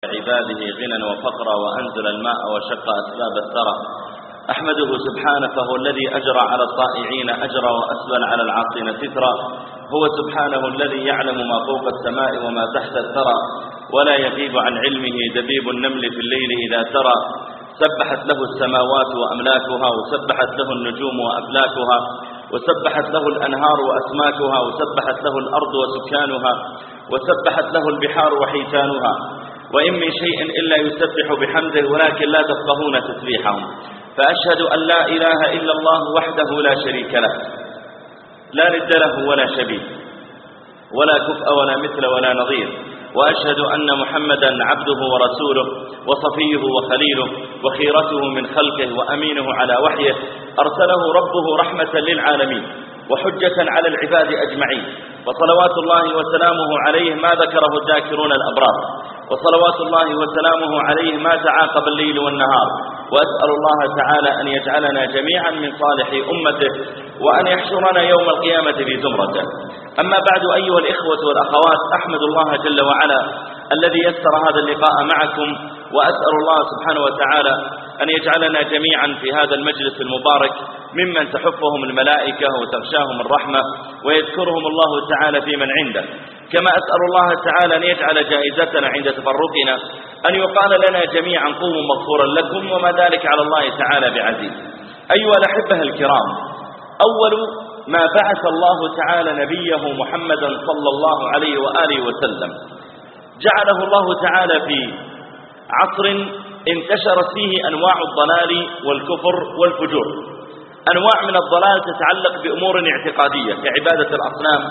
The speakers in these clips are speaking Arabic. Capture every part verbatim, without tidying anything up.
عباده غنى وفقرا وأنزل الماء وشق أسباب الثرى. أحمده سبحانه فهو الذي أجرى على الطائعين أجرا وأسبل على العاصين سترا. هو سبحانه الذي يعلم ما فوق السماء وما تحت الثرى، ولا يغيب عن علمه دبيب النمل في الليل إذا ترى. سبحت له السماوات وأملاكها، وسبحت له النجوم وأفلاكها، وسبحت له الأنهار وأسماكها، وسبحت له الأرض وسكانها، وسبحت له البحار وحيتانها. وإن من شيء إلا يسبح بحمده ولكن لا تفقهون تسبيحهم. فأشهد أن لا إله إلا الله وحده لا شريك له، لا ند له ولا شبيه، ولا كفء ولا مثل ولا نظير. وأشهد أن محمدا عبده ورسوله وصفيه وخليله وخيرته من خلقه وأمينه على وحيه، أرسله ربه رحمة للعالمين وحجة على العباد أجمعين. وصلوات الله وسلامه عليه ما ذكره الذاكرون الأبرار، وصلوات الله وسلامه عليه ما تعاقب الليل والنهار. وأسأل الله تعالى أن يجعلنا جميعا من صالح أمته، وأن يحشرنا يوم القيامة في زمرته. أما بعد أيها الإخوة والأخوات، أحمد الله جل وعلا الذي يسر هذا اللقاء معكم، وأسأل الله سبحانه وتعالى أن يجعلنا جميعا في هذا المجلس المبارك ممن تحفهم الملائكة وتغشاهم الرحمة ويذكرهم الله تعالى في من عنده. كما أسأل الله تعالى أن يجعل جائزتنا عند تفرقنا أن يقال لنا جميعا قوموا مغفورا لكم، وما ذلك على الله تعالى بعزيز. أيها الأحبة الكرام، أول ما بعث الله تعالى نبيه محمدا صلى الله عليه وآله وسلم جعله الله تعالى في عصر انتشرت فيه أنواع الضلال والكفر والفجور. أنواع من الضلال تتعلق بأمور اعتقادية كعبادة الأصنام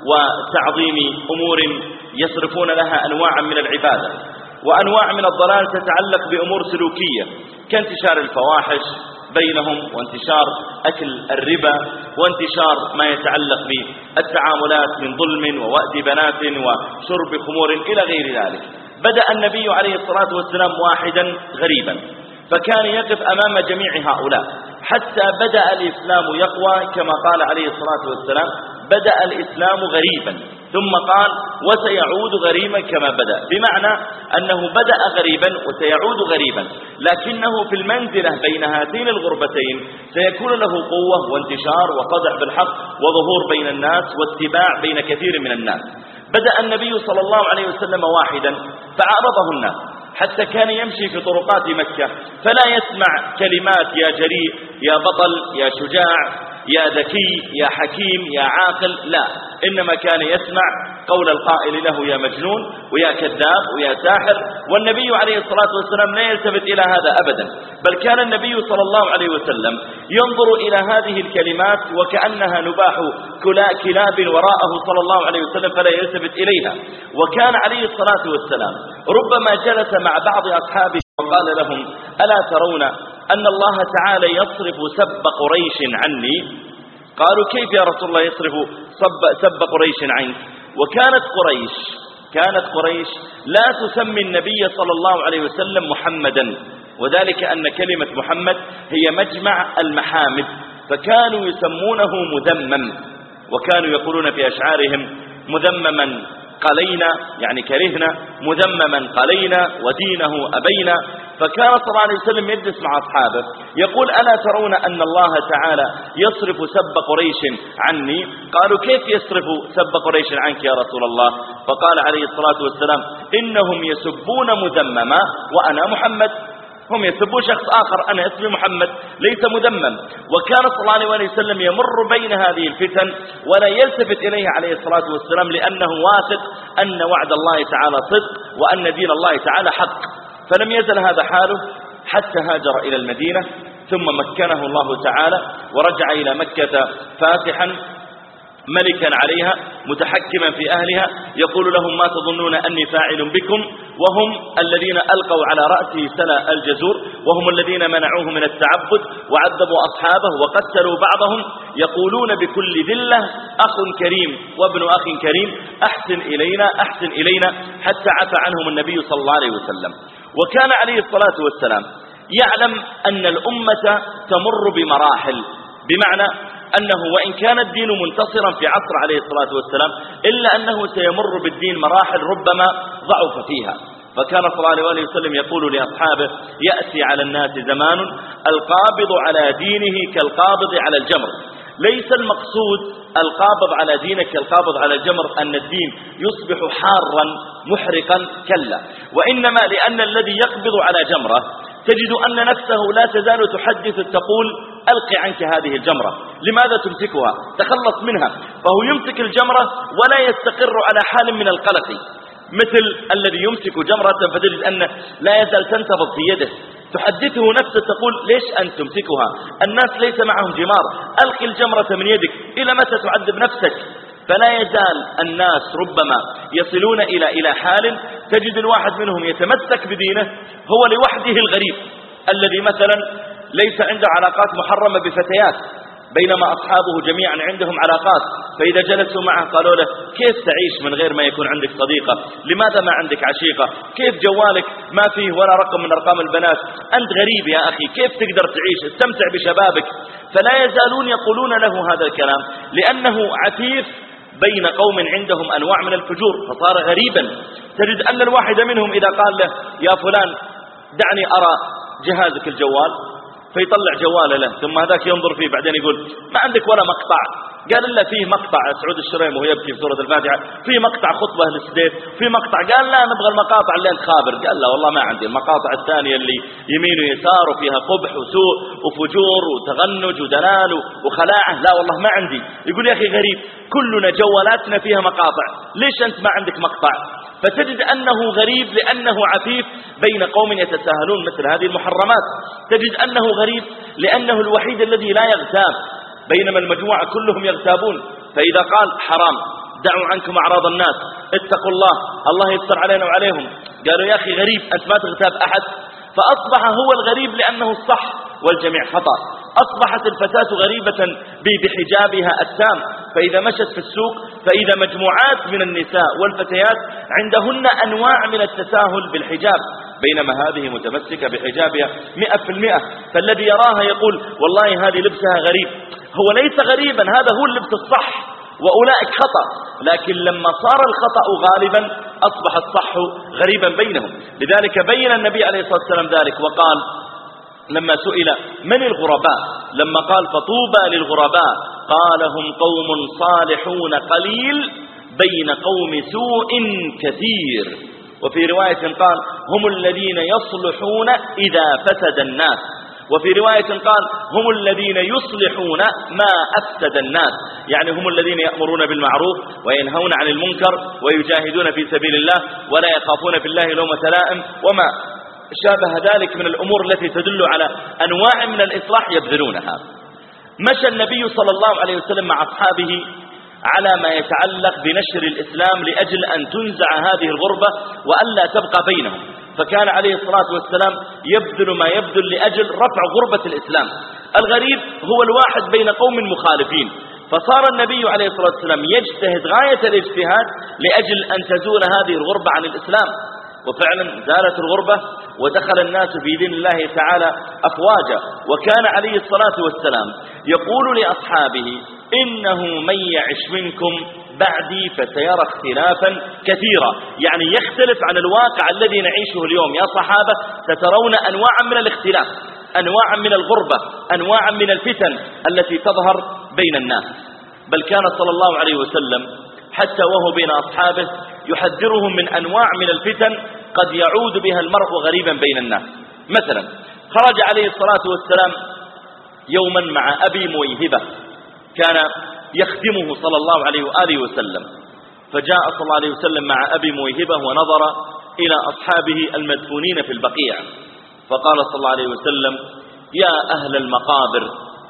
وتعظيم أمور يصرفون لها أنواعا من العبادة، وأنواع من الضلال تتعلق بأمور سلوكية كانتشار الفواحش بينهم، وانتشار أكل الربا، وانتشار ما يتعلق بالتعاملات من ظلم ووأد بنات وشرب خمور إلى غير ذلك. بدأ النبي عليه الصلاة والسلام واحدا غريبا، فكان يقف أمام جميع هؤلاء حتى بدأ الإسلام يقوى، كما قال عليه الصلاة والسلام: بدأ الإسلام غريبا ثم قال وسيعود غريبا كما بدأ، بمعنى أنه بدأ غريبا وسيعود غريبا، لكنه في المنزلة بين هاتين الغربتين سيكون له قوة وانتشار وصدع بالحق وظهور بين الناس واتباع بين كثير من الناس. بدأ النبي صلى الله عليه وسلم واحدا فعارضه الناس، حتى كان يمشي في طرقات مكة فلا يسمع كلمات يا جريء يا بطل يا شجاع يا ذكي يا حكيم يا عاقل، لا، إنما كان يسمع قول القائل له يا مجنون ويا كذاب ويا ساحر. والنبي عليه الصلاة والسلام لا يلتفت إلى هذا أبدا، بل كان النبي صلى الله عليه وسلم ينظر إلى هذه الكلمات وكأنها نباح كلاب وراءه صلى الله عليه وسلم فلا يلتفت إليها. وكان عليه الصلاة والسلام ربما جلس مع بعض أصحابه وقال لهم: ألا ترون أن الله تعالى يصرف سب قريش عني؟ قالوا: كيف يا رسول الله يصرف سب, سب قريش عنك؟ وكانت قريش كانت قريش لا تسمي النبي صلى الله عليه وسلم محمدا، وذلك أن كلمة محمد هي مجمع المحامد، فكانوا يسمونه مذمم، وكانوا يقولون في أشعارهم: مذمما قلينا، يعني كرهنا، مذمما قلينا، ودينه أبينا. فكان صلى الله عليه وسلم يجلس مع أصحابه يقول: ألا ترون أن الله تعالى يصرف سب قريش عني؟ قالوا: كيف يصرف سب قريش عنك يا رسول الله؟ فقال عليه الصلاة والسلام: إنهم يسبون مذمما وأنا محمد. هم يسبون شخص آخر، أنا اسمي محمد ليس مذمم. وكان صلى الله عليه وسلم يمر بين هذه الفتن ولا يلتفت إليها عليه الصلاة والسلام، لأنه واثق أن وعد الله تعالى صدق وأن دين الله تعالى حق. فلم يزل هذا حاله حتى هاجر إلى المدينة، ثم مكنه الله تعالى ورجع إلى مكة فاتحا ملكا عليها متحكما في أهلها، يقول لهم: ما تظنون أني فاعل بكم؟ وهم الذين ألقوا على رأسه سلا الجزور، وهم الذين منعوه من التعبد وعذبوا أصحابه وقتلوا بعضهم، يقولون بكل ذلة: أخ كريم وابن أخ كريم، أحسن إلينا أحسن إلينا، حتى عفى عنهم النبي صلى الله عليه وسلم. وكان عليه الصلاة والسلام يعلم أن الأمة تمر بمراحل، بمعنى أنه وإن كان الدين منتصرا في عصر عليه الصلاة والسلام إلا أنه سيمر بالدين مراحل ربما ضعف فيها. فكان صلى الله عليه وسلم يقول لأصحابه: يأتي على الناس زمان القابض على دينه كالقابض على الجمر. ليس المقصود القابض على دينك كالقابض على الجمر أن الدين يصبح حارا محرقا، كلا، وإنما لأن الذي يقبض على جمرة تجد أن نفسه لا تزال تحدث تقول: ألقي عنك هذه الجمرة، لماذا تمسكها؟ تخلص منها. فهو يمسك الجمرة ولا يستقر على حال من القلق، مثل الذي يمسك جمرة فتجد أنه لا يزال تنتفض في يده، تحدثه نفسه تقول: ليش أن تمسكها؟ الناس ليس معهم جمار، ألقي الجمرة من يدك، إلى متى تعذب نفسك؟ فلا يزال الناس ربما يصلون إلى إلى حال تجد الواحد منهم يتمسك بدينه هو لوحده الغريب، الذي مثلا ليس عنده علاقات محرمة بفتيات، بينما أصحابه جميعا عندهم علاقات، فإذا جلسوا معه قالوا له: كيف تعيش من غير ما يكون عندك صديقة؟ لماذا ما عندك عشيقة؟ كيف جوالك ما فيه ولا رقم من أرقام البنات؟ أنت غريب يا أخي، كيف تقدر تعيش؟ استمتع بشبابك. فلا يزالون يقولون له هذا الكلام لأنه عفيف بين قوم عندهم أنواع من الفجور، فصار غريبا. تجد أن الواحد منهم إذا قال له: يا فلان دعني أرى جهازك الجوال، فيطلع جواله له، ثم هذاك ينظر فيه، بعدين يقول: ما عندك ولا مقطع؟ قال: إلا فيه مقطع سعود الشريم وهو يبكي في سورة الفاتحة، فيه مقطع خطبة للسديد، فيه مقطع. قال: لا، نبغى المقاطع اللي انت خابر. قال: لا والله ما عندي. المقاطع الثانية اللي يمين ويسار وفيها قبح وسوء وفجور وتغنج ودلال وخلاعة، لا والله ما عندي. يقول: يا أخي غريب، كلنا جوالاتنا فيها مقاطع، ليش أنت ما عندك مقطع؟ فتجد أنه غريب لأنه عفيف بين قوم يتساهلون مثل هذه المحرمات. تجد أنه غريب لأنه الوحيد الذي لا يغتاب، بينما المجموعة كلهم يغتابون. فإذا قال: حرام، دعوا عنكم أعراض الناس، اتقوا الله، الله يستر علينا وعليهم، قالوا: يا أخي غريب، أنت ما تغتاب أحد. فأصبح هو الغريب لأنه الصح والجميع خطأ. أصبحت الفتاة غريبة بحجابها التام، فإذا مشت في السوق فإذا مجموعات من النساء والفتيات عندهن أنواع من التساهل بالحجاب، بينما هذه متمسكة بحجابها مئة في المئة. فالذي يراها يقول: والله هذه لبسها غريب. هو ليس غريبا، هذا هو اللبس الصح، وأولئك خطأ. لكن لما صار الخطأ غالبا أصبح الصح غريبا بينهم. لذلك بين النبي عليه الصلاة والسلام ذلك وقال لما سئل: من الغرباء؟ لما قال: فطوبى للغرباء، قال: هم قوم صالحون قليل بين قوم سوء كثير. وفي رواية قال: هم الذين يصلحون إذا فسد الناس. وفي رواية قال: هم الذين يصلحون ما أفسد الناس، يعني هم الذين يأمرون بالمعروف وينهون عن المنكر ويجاهدون في سبيل الله ولا يخافون في الله لومة لائم وما شابه ذلك من الأمور التي تدل على أنواع من الإصلاح يبذلونها. مشى النبي صلى الله عليه وسلم مع أصحابه على ما يتعلق بنشر الإسلام لأجل أن تنزع هذه الغربة وألا تبقى بينهم، فكان عليه الصلاة والسلام يبذل ما يبذل لأجل رفع غربة الإسلام. الغريب هو الواحد بين قوم مخالفين، فصار النبي عليه الصلاة والسلام يجتهد غاية الاجتهاد لأجل أن تزول هذه الغربة عن الإسلام. وفعلا زالت الغربة ودخل الناس في دين الله تعالى أفواجا. وكان عليه الصلاة والسلام يقول لأصحابه: إنه من يعش منكم بعدي فسيرى اختلافا كثيرا، يعني يختلف عن الواقع الذي نعيشه اليوم. يا صحابة سترون أنواعا من الاختلاف، أنواعا من الغربة، أنواعا من الفتن التي تظهر بين الناس. بل كان صلى الله عليه وسلم حتى وهو بين أصحابه يحذرهم من أنواع من الفتن قد يعود بها المرء غريبا بين الناس. مثلا خرج عليه الصلاة والسلام يوما مع أبي مويهبة، كان يخدمه صلى الله عليه وآله وسلم، فجاء صلى الله عليه وسلم مع أبي مويهبة ونظر إلى أصحابه المدفونين في البقيع، فقال صلى الله عليه وسلم: يا أهل المقابر،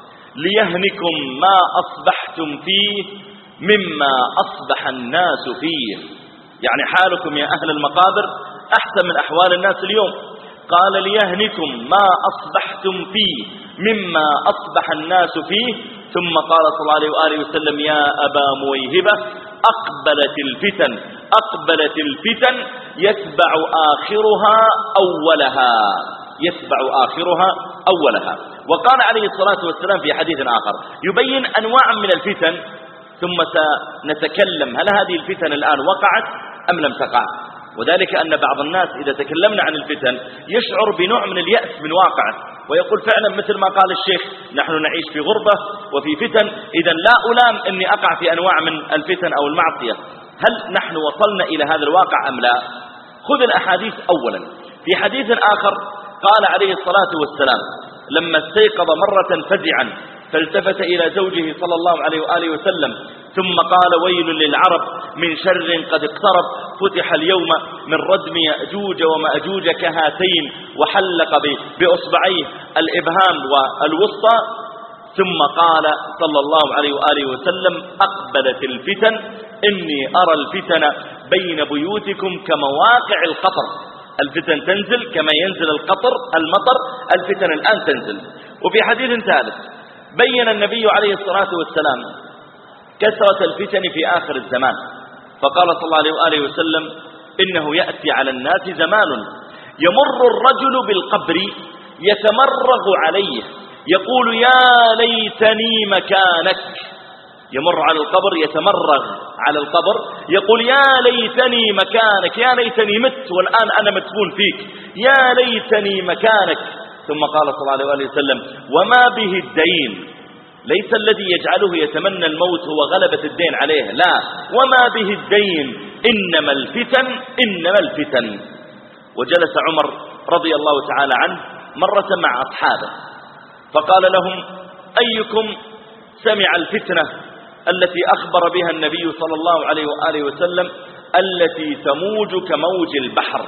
ليهنكم ما أصبحتم فيه مما أصبح الناس فيه، يعني حالكم يا أهل المقابر أحسن من أحوال الناس اليوم. قال: ليهنكم ما أصبحتم فيه مما أصبح الناس فيه. ثم قال صلى الله عليه وآله وسلم: يا أبا مويهبة، أقبلت الفتن أقبلت الفتن يتبع آخرها أولها يتبع آخرها أولها. وقال عليه الصلاة والسلام في حديث آخر يبين أنواع من الفتن، ثم سنتكلم هل هذه الفتن الآن وقعت أم لم تقع. وذلك أن بعض الناس إذا تكلمنا عن الفتن يشعر بنوع من اليأس من واقعه، ويقول فعلا مثل ما قال الشيخ نحن نعيش في غربة وفي فتن، إذا لا ألام أني أقع في أنواع من الفتن أو المعصية. هل نحن وصلنا إلى هذا الواقع أم لا؟ خذ الأحاديث أولا. في حديث آخر قال عليه الصلاة والسلام لما استيقظ مرة فزعا فالتفت إلى زوجه صلى الله عليه وآله وسلم ثم قال ويل للعرب من شر قد اقترب فتح اليوم من ردم يأجوج ومأجوج كهاتين وحلق بأصبعيه الإبهام والوسطى، ثم قال صلى الله عليه وآله وسلم أقبلت الفتن إني أرى الفتن بين بيوتكم كمواقع القطر. الفتن تنزل كما ينزل القطر المطر، الفتن الآن تنزل. وفي حديث ثالث بين النبي عليه الصلاة والسلام كثرة الفتن في آخر الزمان، فقال صلى الله عليه وآله وسلم إنه يأتي على الناس زمان يمر الرجل بالقبر يتمرغ عليه يقول يا ليتني مكانك. يمر على القبر يتمرغ على القبر يقول يا ليتني مكانك، يا ليتني مت والآن أنا مدفون فيك، يا ليتني مكانك. ثم قال صلى الله عليه وآله وسلم وما به الدين، ليس الذي يجعله يتمنى الموت هو غلبة الدين عليه، لا، وما به الدين إنما الفتن إنما الفتن. وجلس عمر رضي الله تعالى عنه مرة مع أصحابه فقال لهم أيكم سمع الفتنة التي أخبر بها النبي صلى الله عليه وآله وسلم التي تموج كموج البحر؟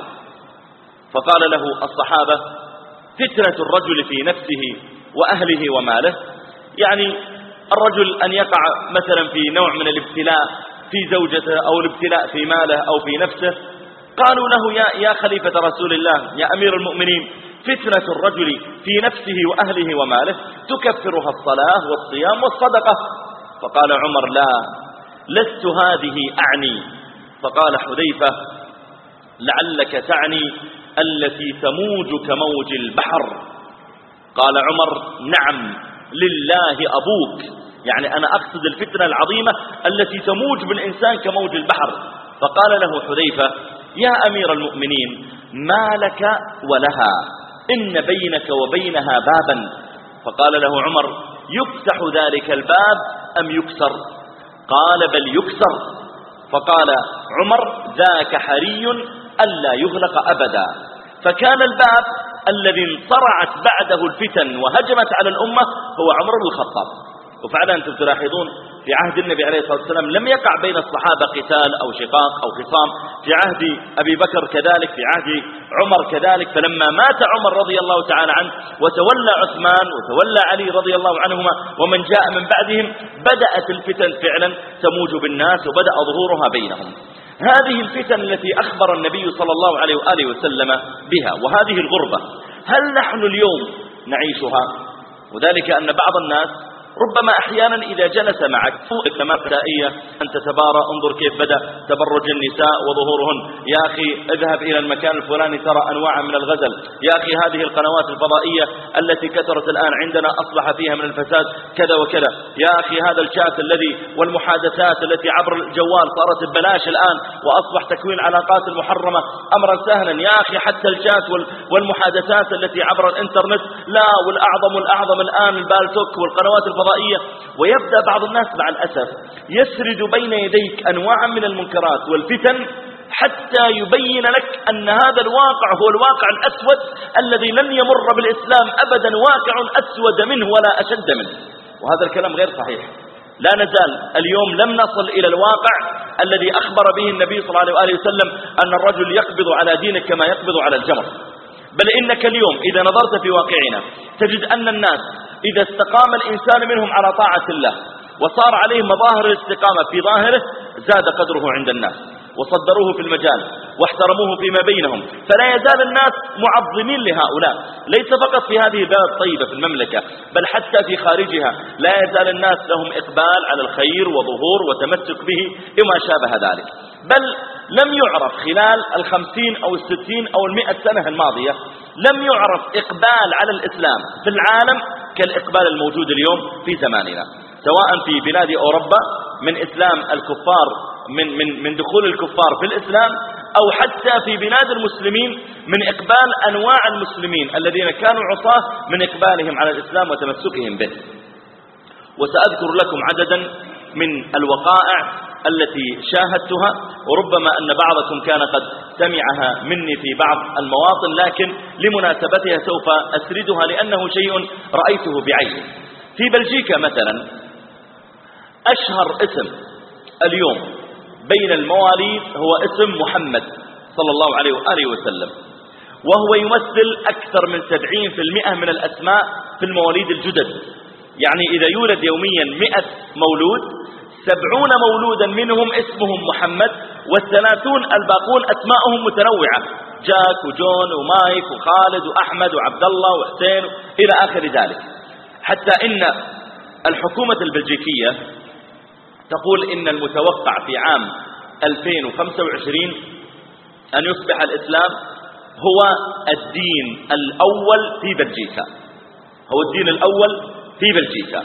فقال له الصحابة فتنة الرجل في نفسه وأهله وماله، يعني الرجل أن يقع مثلا في نوع من الابتلاء في زوجته أو الابتلاء في ماله أو في نفسه. قالوا له يا, يا خليفة رسول الله يا أمير المؤمنين فتنة الرجل في نفسه وأهله وماله تكفرها الصلاة والصيام والصدقة. فقال عمر لا، لست هذه أعني. فقال حذيفة لعلك تعني التي تموج كموج البحر. قال عمر نعم لله أبوك، يعني أنا أقصد الفتنة العظيمة التي تموج بالإنسان كموج البحر. فقال له حذيفة يا أمير المؤمنين ما لك ولها إن بينك وبينها بابا. فقال له عمر يفتح ذلك الباب أم يكسر؟ قال بل يكسر. فقال عمر ذاك حري ألا يغلق أبدا. فكان الباب الذي انصرعت بعده الفتن وهجمت على الأمة هو عمر بن الخطاب. وفعلا أنتم تلاحظون في عهد النبي عليه الصلاة والسلام لم يقع بين الصحابة قتال أو شقاق أو خصام، في عهد أبي بكر كذلك، في عهد عمر كذلك. فلما مات عمر رضي الله تعالى عنه وتولى عثمان وتولى علي رضي الله عنهما ومن جاء من بعدهم بدأت الفتن فعلا تموج بالناس وبدأ ظهورها بينهم. هذه الفتن التي أخبر النبي صلى الله عليه وآله وسلم بها، وهذه الغربة هل نحن اليوم نعيشها؟ وذلك أن بعض الناس ربما أحيانا إذا جلس معك كما بدائية أن تتبارى انظر كيف بدأ تبرج النساء وظهورهن، يا أخي اذهب إلى المكان الفلاني ترى أنواع من الغزل، يا أخي هذه القنوات الفضائية التي كثرت الآن عندنا أصبح فيها من الفساد كذا وكذا، يا أخي هذا الشات الذي والمحادثات التي عبر الجوال صارت ببلاش الآن وأصبح تكوين علاقات المحرمة أمرا سهلا، يا أخي حتى الشات والمحادثات التي عبر الإنترنت لا، والأعظم والأعظم الآن البالتوك والقنوات الفضائية. ويبدأ بعض الناس مع الأسف يسرد بين يديك أنواع من المنكرات والفتن حتى يبين لك أن هذا الواقع هو الواقع الأسود الذي لن يمر بالإسلام أبدا واقع أسود منه ولا أشد منه. وهذا الكلام غير صحيح. لا نزال اليوم لم نصل إلى الواقع الذي أخبر به النبي صلى الله عليه وسلم أن الرجل يقبض على دينك كما يقبض على الجمر. بل إنك اليوم إذا نظرت في واقعنا تجد أن الناس إذا استقام الإنسان منهم على طاعة الله وصار عليه مظاهر الاستقامة في ظاهره زاد قدره عند الناس وصدروه في المجال واحترموه فيما بينهم، فلا يزال الناس معظمين لهؤلاء، ليس فقط في هذه البلد الطيبة في المملكة بل حتى في خارجها لا يزال الناس لهم إقبال على الخير وظهور وتمسك به وما شابه ذلك. بل لم يعرف خلال الخمسين أو الستين أو المئة سنة الماضية لم يعرف إقبال على الإسلام في العالم كالإقبال الموجود اليوم في زماننا، سواء في بلاد أوروبا من إسلام الكفار من, من, من دخول الكفار في الإسلام أو حتى في بلاد المسلمين من إقبال أنواع المسلمين الذين كانوا عصاة من إقبالهم على الإسلام وتمسكهم به. وسأذكر لكم عددا من الوقائع التي شاهدتها، وربما أن بعضكم كان قد سمعها مني في بعض المواطن، لكن لمناسبتها سوف أسردها لأنه شيء رأيته بعيني. في بلجيكا مثلا أشهر اسم اليوم بين المواليد هو اسم محمد صلى الله عليه وآله وسلم، وهو يمثل أكثر من سبعين بالمئة من الأسماء في المواليد الجدد. يعني إذا يولد يوميا مئة مولود، سبعون مولودا منهم اسمهم محمد، والثلاثون الباقون أسماءهم متنوعة، جاك وجون ومايك وخالد وأحمد وعبد الله وحسين إلى آخر ذلك. حتى إن الحكومة البلجيكية تقول إن المتوقع في عام ألفين وخمسة وعشرين أن يصبح الإسلام هو الدين الأول في بلجيكا، هو الدين الأول في بلجيكا.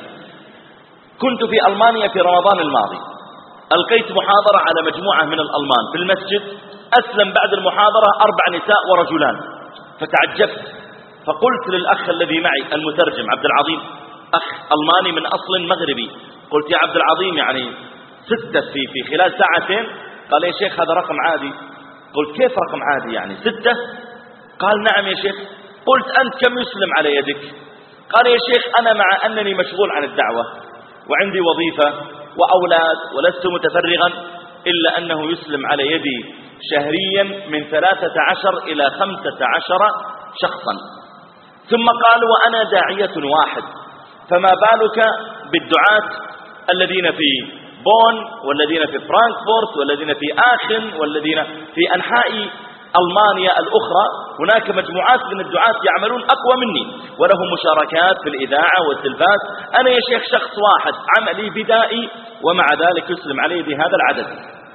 كنت في ألمانيا في رمضان الماضي، ألقيت محاضرة على مجموعة من الألمان في المسجد، أسلم بعد المحاضرة أربع نساء ورجلان، فتعجبت فقلت للأخ الذي معي المترجم عبد العظيم، أخ ألماني من أصل مغربي، قلت يا عبد العظيم يعني ستة في في خلال ساعتين؟ قال يا شيخ هذا رقم عادي. قلت كيف رقم عادي يعني ستة؟ قال نعم يا شيخ. قلت أنت كم يسلم على يدك؟ قال يا شيخ أنا مع أنني مشغول عن الدعوة وعندي وظيفة وأولاد ولست متفرغا، إلا أنه يسلم على يدي شهريا من ثلاثة عشر إلى خمسة عشر شخصا. ثم قال وأنا داعية واحد، فما بالك بالدعاة الذين في بون والذين في فرانكفورت والذين في آخن والذين في أنحاء ألمانيا الأخرى. هناك مجموعات من الدعاة يعملون أقوى مني ولهم مشاركات في الإذاعة والتلفاز، أنا يا شيخ شخص واحد عملي بدائي ومع ذلك يسلم علي بهذا العدد.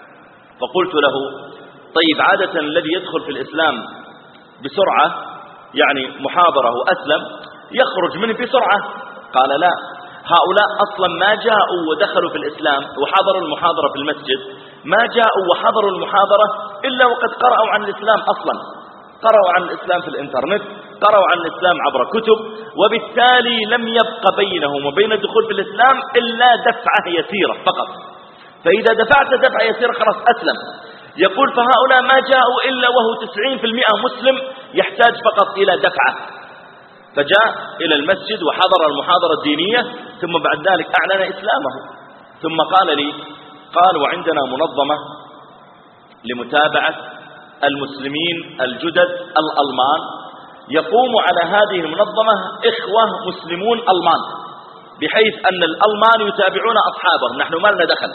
فقلت له طيب عادة الذي يدخل في الإسلام بسرعة يعني محاضرة وأسلم يخرج منه بسرعة. قال لا، هؤلاء أصلا ما جاءوا ودخلوا في الإسلام وحضروا المحاضرة في المسجد، ما جاءوا وحضروا المحاضرة إلا وقد قرأوا عن الإسلام أصلا، قرأوا عن الإسلام في الإنترنت، قرأوا عن الإسلام عبر كتب، وبالتالي لم يبق بينهم وبين الدخول في الإسلام إلا دفعة يسيرة فقط، فإذا دفعت دفعة يسيرة خلاص أسلم. يقول فهؤلاء ما جاءوا إلا وهو تسعين بالمئة مسلم يحتاج فقط إلى دفعة، فجاء إلى المسجد وحضر المحاضرة الدينية ثم بعد ذلك أعلن إسلامه. ثم قال لي قال وعندنا منظمة لمتابعة المسلمين الجدد الألمان، يقوم على هذه المنظمة إخوة مسلمون ألمان، بحيث أن الألمان يتابعون أصحابهم، نحن ما لنا دخل.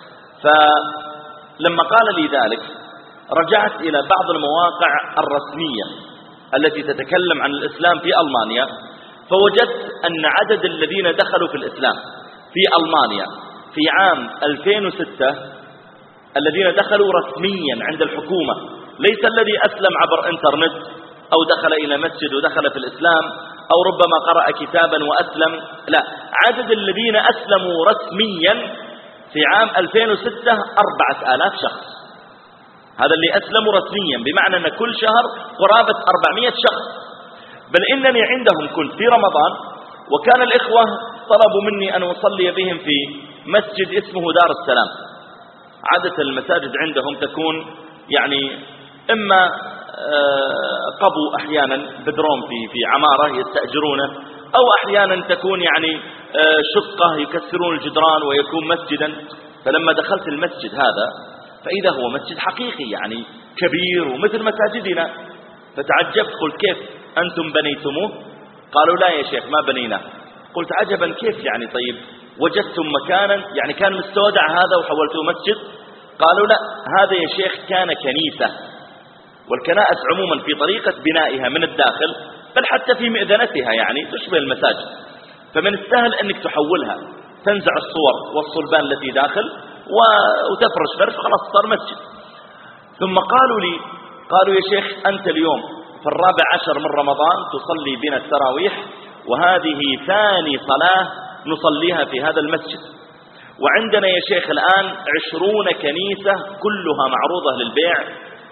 فلما قال لي ذلك رجعت إلى بعض المواقع الرسمية التي تتكلم عن الإسلام في ألمانيا، فوجدت أن عدد الذين دخلوا في الإسلام في ألمانيا في عام ألفين وستة الذين دخلوا رسميا عند الحكومة، ليس الذي أسلم عبر إنترنت أو دخل إلى مسجد ودخل في الإسلام أو ربما قرأ كتابا وأسلم، لا، عدد الذين أسلموا رسميا في عام ألفين وستة أربعة آلاف شخص. هذا اللي أسلموا رسميا، بمعنى أن كل شهر قرابة أربعمائة شخص. بل إنني عندهم كنت في رمضان وكان الإخوة طلبوا مني أن أصلي بهم في مسجد اسمه دار السلام. عادة المساجد عندهم تكون يعني إما قبو أحيانا بدروم في في عمارة يستأجرونه، أو أحيانا تكون يعني شقة يكسرون الجدران ويكون مسجدا. فلما دخلت المسجد هذا فإذا هو مسجد حقيقي يعني كبير ومثل مساجدنا، فتعجبت قلت كيف أنتم بنيتموه؟ قالوا لا يا شيخ ما بنيناه. قلت عجبا كيف يعني؟ طيب وجدتم مكانا يعني كان مستودع هذا وحولتوه مسجد؟ قالوا لا، هذا يا شيخ كان كنيسة، والكنائس عموما في طريقة بنائها من الداخل بل حتى في مئذنتها يعني تشبه المساجد، فمن السهل أنك تحولها، تنزع الصور والصلبان التي داخل وتفرش فرش خلاص صار مسجد. ثم قالوا لي قالوا يا شيخ أنت اليوم في الرابع عشر من رمضان تصلي بنا التراويح، وهذه ثاني صلاة نصليها في هذا المسجد، وعندنا يا شيخ الآن عشرون كنيسة كلها معروضة للبيع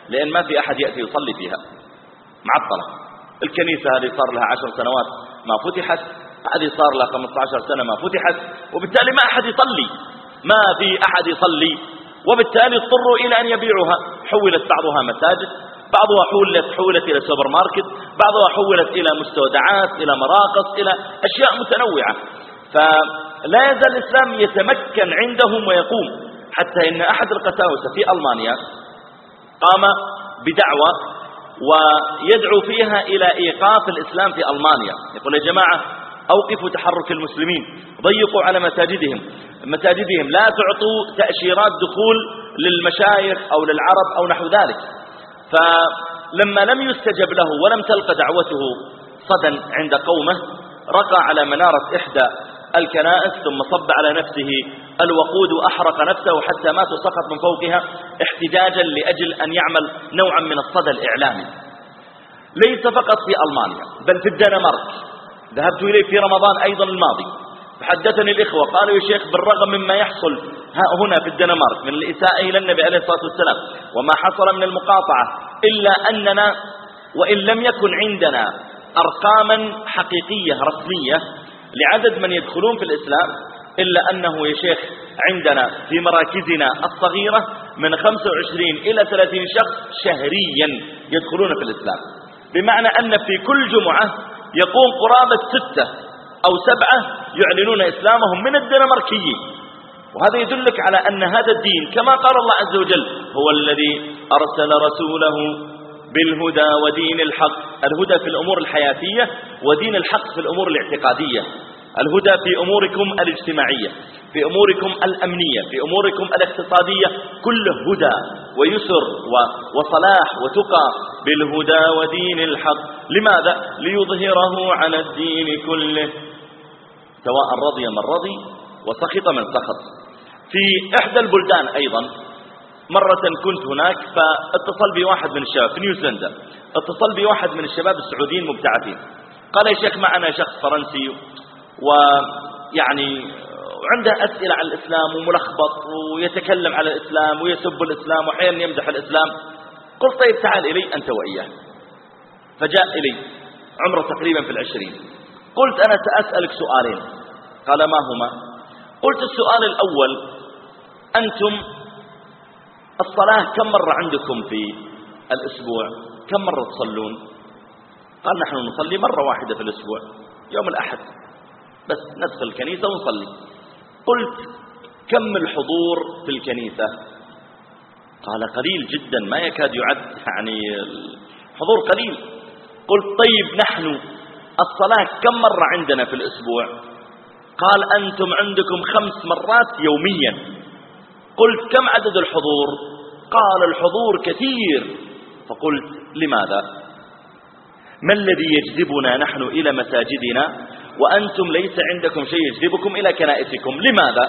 لأن ما في أحد يأتي يصلي فيها، معطلة. الكنيسة هذه صار لها عشر سنوات ما فتحت، هذه صار لها خمسة عشر سنة ما فتحت، وبالتالي ما أحد يصلي، ما في أحد يصلي، وبالتالي اضطروا إلى أن يبيعوها. حولت بعضها مساجد، بعضها حولت حولت إلى سوبر ماركت، بعضها حولت إلى مستودعات، إلى مراقص، إلى أشياء متنوعة. فلا يزال الإسلام يتمكن عندهم ويقوم، حتى إن أحد القساوسة في ألمانيا قام بدعوة ويدعو فيها إلى إيقاف الإسلام في ألمانيا. يقول يا جماعة أوقفوا تحرك المسلمين، ضيقوا على مساجدهم مساجدهم لا تعطوا تأشيرات دخول للمشايخ أو للعرب أو نحو ذلك. فلما لم يستجب له ولم تلقى دعوته صدى عند قومه، رقى على منارة إحدى الكنائس ثم صب على نفسه الوقود وأحرق نفسه حتى مات وسقط من فوقها، احتجاجا لأجل أن يعمل نوعا من الصدى الإعلامي. ليس فقط في ألمانيا بل في الدنمارك، ذهبت إليه في رمضان أيضا الماضي، فحدثني الإخوة قالوا يا شيخ بالرغم مما يحصل هنا في الدنمارك من الإساءة إلى النبي عليه الصلاة والسلام وما حصل من المقاطعة، إلا أننا وإن لم يكن عندنا أرقاما حقيقية رسمية لعدد من يدخلون في الإسلام، إلا أنه يا شيخ عندنا في مراكزنا الصغيرة من خمسة وعشرين إلى ثلاثين شخص شهريا يدخلون في الإسلام، بمعنى أن في كل جمعة يقوم قرابة ستة أو سبعة يعلنون إسلامهم من الدنماركيين. وهذا يدلك على أن هذا الدين كما قال الله عز وجل هو الذي أرسل رسوله بالهدى ودين الحق. الهدى في الأمور الحياتية ودين الحق في الأمور الاعتقادية. الهدى في أموركم الاجتماعية، في أموركم الأمنية، في أموركم الاقتصادية، كله هدى ويسر وصلاح وتقى. بالهدى ودين الحق. لماذا؟ ليظهره على الدين كله سواء رضي من رضي وسخط من سخط. في إحدى البلدان أيضا مرة كنت هناك، فاتصل بي واحد من الشباب في نيوزيلندا، اتصل بي واحد من الشباب السعوديين المبتعثين، قال يا شيخ معنا شخص فرنسي ويعني عنده أسئلة عن الإسلام وملخبط ويتكلم على الإسلام ويسب الإسلام وأحيانا يمدح الإسلام. قلت طيب تعال إلي أنت وإياه. فجاء إلي عمره تقريبا في العشرين. قلت أنا سأسألك سؤالين. قال ما هما؟ قلت السؤال الأول أنتم الصلاة كم مرة عندكم في الأسبوع؟ كم مرة تصلون؟ قال نحن نصلي مرة واحدة في الأسبوع يوم الأحد، بس ندخل الكنيسة ونصلي. قلت كم الحضور في الكنيسة؟ قال قليل جدا ما يكاد يعد، يعني الحضور قليل. قلت طيب نحن الصلاة كم مرة عندنا في الأسبوع؟ قال أنتم عندكم خمس مرات يوميا. قلت كم عدد الحضور؟ قال الحضور كثير. فقلت لماذا؟ ما الذي يجذبنا نحن إلى مساجدنا وأنتم ليس عندكم شيء يجذبكم إلى كنائسكم؟ لماذا؟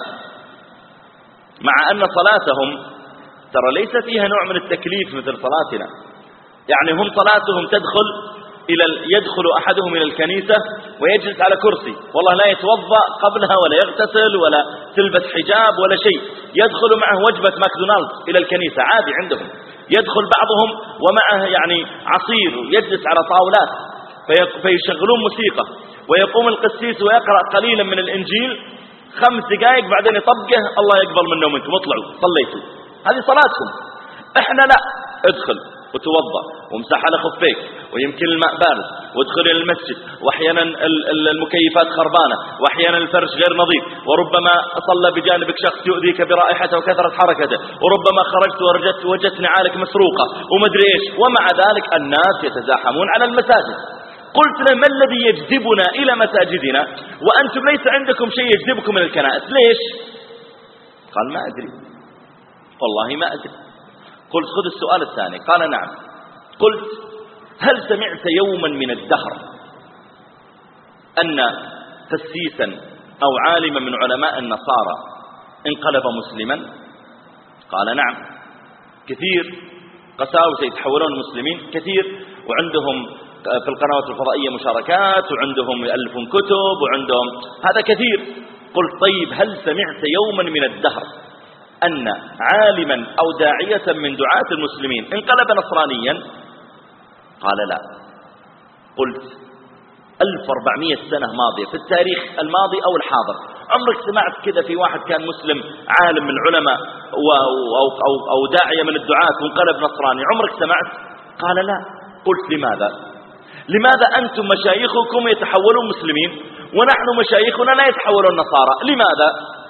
مع أن صلاتهم ترى ليس فيها نوع من التكليف مثل صلاتنا، يعني هم صلاتهم تدخل إلى يدخل أحدهم إلى الكنيسة ويجلس على كرسي، والله لا يتوضأ قبلها ولا يغتسل ولا تلبس حجاب ولا شيء، يدخل معه وجبة ماكدونالدز إلى الكنيسة عادي عندهم. يدخل بعضهم ومعه يعني عصير ويجلس على طاولات فيشغلون موسيقى، ويقوم القسيس ويقرأ قليلا من الإنجيل خمس دقائق بعدين يطبقه الله يقبل منهم انتم اطلعوا صليتوا. هذه صلاتكم. احنا لا، ادخل وتوضأ وامسح على خفيك ويمكن الماء بارد وادخل إلى المسجد، واحيانا المكيفات خربانة واحيانا الفرش غير نظيف، وربما صلى بجانبك شخص يؤذيك برائحته وكثرة حركته، وربما خرجت ورجت وجدت نعالك مسروقة ومدري ايش، ومع ذلك الناس يتزاحمون على المساجد. قلت له ما الذي يجذبنا إلى مساجدنا وأنتم ليس عندكم شيء يجذبكم إلى الكنائس؟ ليش؟ قال ما أدري، والله ما أدري. قلت خذ السؤال الثاني. قال نعم. قلت هل سمعت يوما من الدهر أن قسيسا أو عالما من علماء النصارى انقلب مسلما؟ قال نعم، كثير قساوسة يتحولون مسلمين كثير، وعندهم في القنوات الفضائية مشاركات، وعندهم يؤلفون كتب، وعندهم هذا كثير. قلت طيب هل سمعت يوما من الدهر أن عالما أو داعية من دعاة المسلمين انقلب نصرانيا؟ قال لا. قلت ألف وأربعمائة سنة ماضية في التاريخ الماضي أو الحاضر، عمرك سمعت كذا في واحد كان مسلم عالم من العلماء أو, أو, أو, أو داعية من الدعاة وانقلب نصراني؟ عمرك سمعت؟ قال لا. قلت لماذا؟ لماذا أنتم مشايخكم يتحولون مسلمين ونحن مشايخنا لا يتحولون نصارى؟ لماذا؟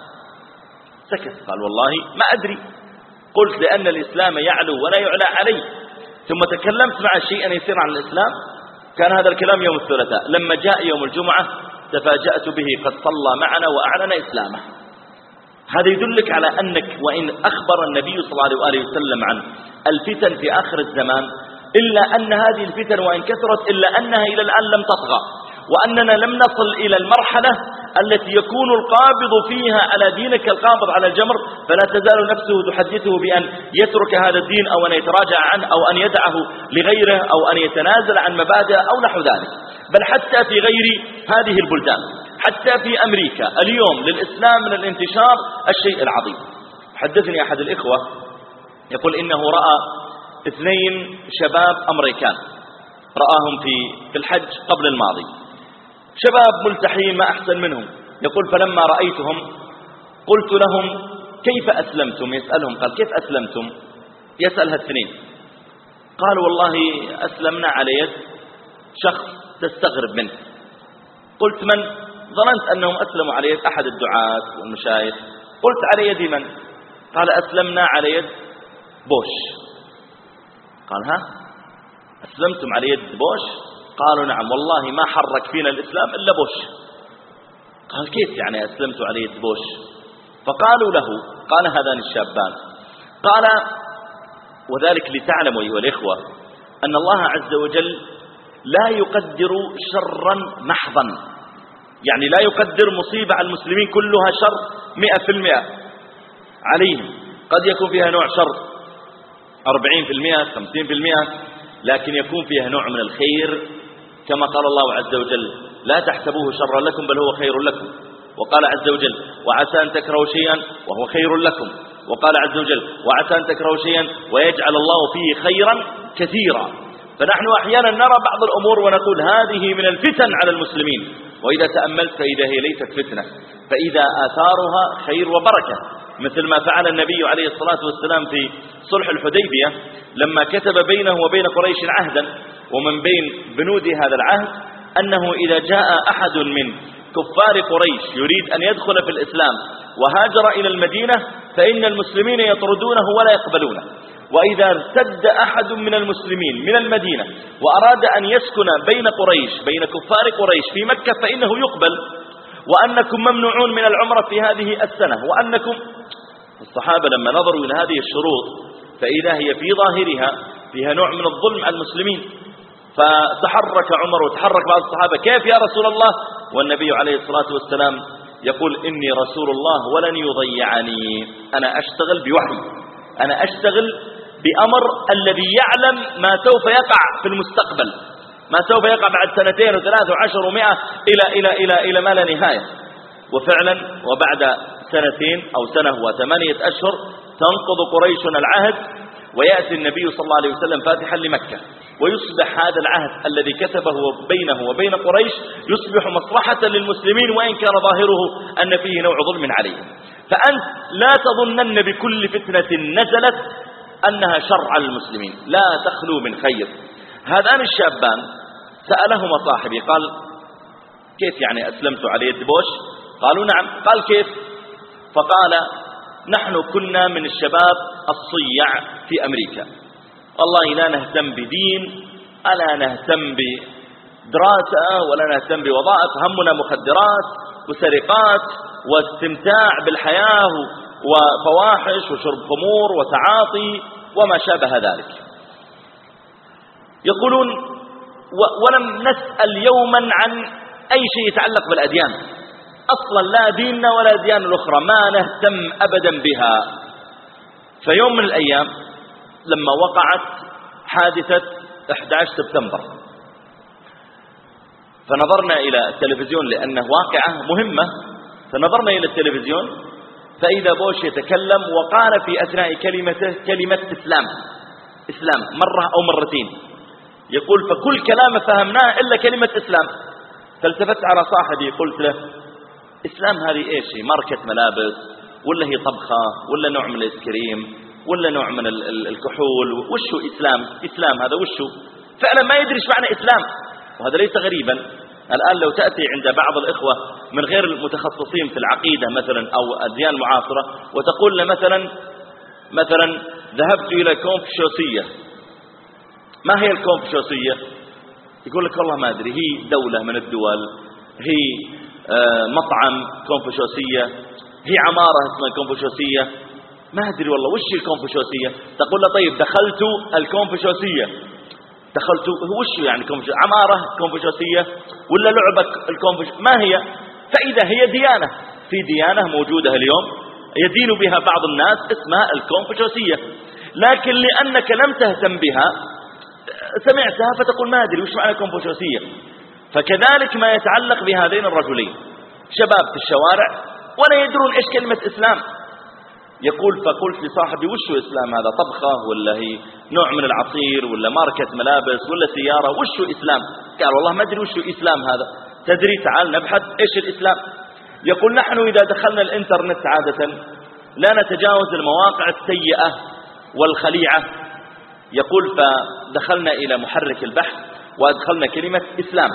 سكت. قال والله ما أدري. قلت لأن الإسلام يعلو ولا يعلى عليه. ثم تكلمت مع شيئا يسير عن الإسلام. كان هذا الكلام يوم الثلاثاء. لما جاء يوم الجمعة تفاجأت به قد صلى معنا وأعلن إسلامه. هذا يدلك على أنك وإن أخبر النبي صلى الله عليه وسلم عن الفتن في آخر الزمان، إلا أن هذه الفتن وإن كثرت إلا أنها إلى الآن لم تطغى، وأننا لم نصل إلى المرحلة التي يكون القابض فيها على دينك القابض على الجمر، فلا تزال نفسه تحدثه بأن يترك هذا الدين أو أن يتراجع عنه أو أن يدعه لغيره أو أن يتنازل عن مبادئ أو نحو ذلك. بل حتى في غير هذه البلدان، حتى في أمريكا اليوم للإسلام من الانتشار الشيء العظيم. حدثني أحد الإخوة يقول إنه رأى اثنين شباب أمريكان، رآهم في الحج قبل الماضي، شباب ملتحين ما أحسن منهم. يقول فلما رأيتهم قلت لهم كيف أسلمتم؟ يسألهم قال كيف أسلمتم؟ يسأل هالاثنين. قالوا والله أسلمنا على يد شخص تستغرب منه. قلت من؟ ظننت أنهم أسلموا على يد أحد الدعاة والمشايخ. قلت على يد من؟ قال أسلمنا على يد بوش. قال ها أسلمتم على يد بوش؟ قالوا نعم والله ما حرك فينا الإسلام إلا بوش. قال كيف يعني أسلمتوا على يد بوش؟ فقالوا له، قال هذان الشابان، قال وذلك لتعلموا أيها الإخوة أن الله عز وجل لا يقدر شرا محضا، يعني لا يقدر مصيبة على المسلمين كلها شر مئة في المئة عليهم، قد يكون فيها نوع شر أربعين في المئة خمسين في المئة، لكن يكون فيها نوع من الخير كما قال الله عز وجل لا تحسبوه شرا لكم بل هو خير لكم. وقال عز وجل وعسى أن تكرهوا شيئا وهو خير لكم. وقال عز وجل وعسى أن تكرهوا شيئا ويجعل الله فيه خيرا كثيرا. فنحن أحيانا نرى بعض الأمور ونقول هذه من الفتن على المسلمين، وإذا تأملت فإذا هي ليست فتنة، فإذا آثارها خير وبركة، مثل ما فعل النبي عليه الصلاة والسلام في صلح الحديبية لما كتب بينه وبين قريش عهدا، ومن بين بنود هذا العهد أنه إذا جاء أحد من كفار قريش يريد أن يدخل في الإسلام وهاجر إلى المدينة فإن المسلمين يطردونه ولا يقبلونه، وإذا ارتد أحد من المسلمين من المدينة وأراد أن يسكن بين قريش بين كفار قريش في مكة فإنه يقبل، وأنكم ممنوعون من العمرة في هذه السنة، وأنكم. الصحابة لما نظروا إلى هذه الشروط فإذا هي في ظاهرها فيها نوع من الظلم على المسلمين، فتحرك عمر وتحرك بعض الصحابة كيف يا رسول الله؟ والنبي عليه الصلاة والسلام يقول إني رسول الله ولن يضيعني، أنا أشتغل بوحي، أنا أشتغل بأمر الذي يعلم ما سوف يقع في المستقبل، ما سوف يقع بعد سنتين وثلاث وعشر ومئة إلى, إلى, إلى, إلى ما لا نهاية. وفعلا وبعد سنتين أو سنة وثمانية أشهر تنقض قريش العهد، ويأتي النبي صلى الله عليه وسلم فاتحا لمكة، ويصبح هذا العهد الذي كتبه بينه وبين قريش يصبح مصلحة للمسلمين، وإن كان ظاهره أن فيه نوع ظلم عليهم. فأنت لا تظنن بكل فتنة نزلت أنها شر على المسلمين، لا تخلو من خير. هذان الشابان سألهما صاحبي قال كيف يعني أسلمت على يد بوش؟ قالوا نعم. قال كيف؟ فقال نحن كنا من الشباب الصيع في أمريكا، والله لا نهتم بدين ولا نهتم بدراسة ولا نهتم بوظائف، همنا مخدرات وسرقات واستمتاع بالحياة وفواحش وشرب خمور وتعاطي وما شابه ذلك. يقولون ولم نسأل يوما عن أي شيء يتعلق بالأديان أصلا، لا ديننا ولا ديان الأخرى، ما نهتم أبدا بها. فيوم من الأيام لما وقعت حادثة أحد عشر سبتمبر فنظرنا إلى التلفزيون لأنه واقعة مهمة، فنظرنا إلى التلفزيون فإذا بوش يتكلم وقال في أثناء كلمته كلمة إسلام إسلام مرة أو مرتين، يقول فكل كلامه فهمناه إلا كلمة إسلام. فالتفت على صاحبي قلت له إسلام هذه إيش؟ ماركة ملابس ولا هي طبخة ولا نوع من الإسكريم ولا نوع من الكحول؟ وشو إسلام؟ إسلام هذا وشو؟ فعلا ما يدري ايش معنى إسلام. وهذا ليس غريبا. الآن لو تأتي عند بعض الإخوة من غير المتخصصين في العقيدة مثلا أو الأديان المعاصرة وتقول له مثلا مثلا ذهبت إلى كونفوشيوسية، ما هي الكونفوشيوسية؟ يقول لك والله ما أدري، هي دولة من الدول، هي مطعم كونفوشيوسية، هي عمارة اسمها كونفوشيوسية، ما أدري والله وش الكونفوشيوسية. تقول له طيب دخلت الكونفوشيوسية، دخلت وش يعني كونفوشيوسية؟ عمارة كونفوشيوسية ولا لعبة الكونفوشيوسية؟ ما هي؟ فإذا هي ديانة، في ديانة موجودة اليوم يدين بها بعض الناس اسمها الكونفوشيوسية، لكن لأنك لم تهتم بها سمعتها فتقول ما أدري وش معنى كونفوشيوسية. فكذلك ما يتعلق بهذين الرجلين، شباب في الشوارع ولا يدرون إيش كلمة إسلام. يقول فقلت لصاحبي وش هو إسلام هذا؟ طبخة ولا هي نوع من العصير ولا ماركة ملابس ولا سيارة؟ وش هو إسلام؟ قال والله ما أدري وش هو إسلام هذا. تدري تعال نبحث إيش الإسلام. يقول نحن إذا دخلنا الإنترنت عادة لا نتجاوز المواقع السيئة والخليعة. يقول فدخلنا إلى محرك البحث وأدخلنا كلمة إسلام،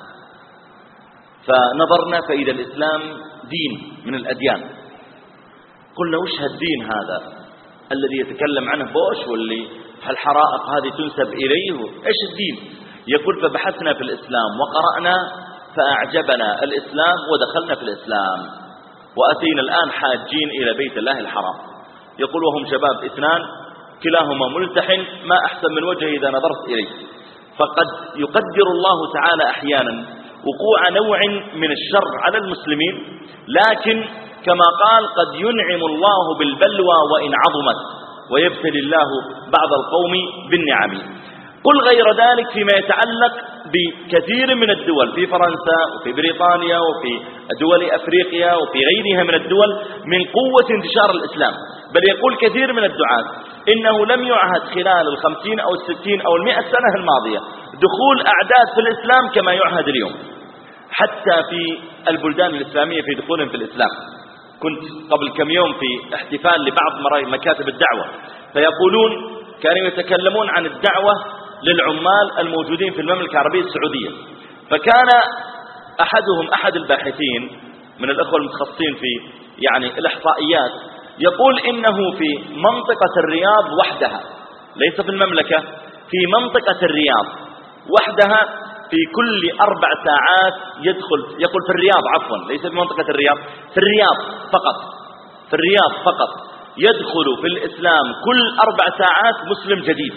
فنظرنا فإذا الإسلام دين من الأديان. قلنا وش هالدين هذا الذي يتكلم عنه بوش واللي هالحرائق هذه تنسب إليه؟ إيش الدين؟ يقول فبحثنا في الإسلام وقرأنا فأعجبنا الإسلام ودخلنا في الإسلام وأتينا الآن حاجين إلى بيت الله الحرام. يقول وهم شباب اثنان كلاهما ملتحن، ما أحسن من وجهه إذا نظرت إليه. فقد يقدر الله تعالى أحيانا وقوع نوع من الشر على المسلمين، لكن كما قال قد ينعم الله بالبلوى وإن عظمت ويبتلي الله بعض القوم بالنعم. قل غير ذلك فيما يتعلق بكثير من الدول، في فرنسا وفي بريطانيا وفي دول أفريقيا وفي غيرها من الدول من قوة انتشار الإسلام. بل يقول كثير من الدعاة إنه لم يعهد خلال الخمسين أو الستين أو المئة سنة الماضية دخول أعداد في الإسلام كما يعهد اليوم، حتى في البلدان الإسلامية في دخولهم في الإسلام. كنت قبل كم يوم في احتفال لبعض مكاتب الدعوة، فيقولون كانوا يتكلمون عن الدعوة للعمال الموجودين في المملكة العربية السعودية. فكان أحدهم أحد الباحثين من الأخوة المتخصصين في يعني الإحصائيات يقول إنه في منطقة الرياض وحدها، ليس في المملكة، في منطقة الرياض وحدها في كل أربع ساعات يدخل، يقول في الرياض عفوا ليس في منطقة الرياض، في الرياض فقط، في الرياض فقط يدخل في الإسلام كل أربع ساعات مسلم جديد.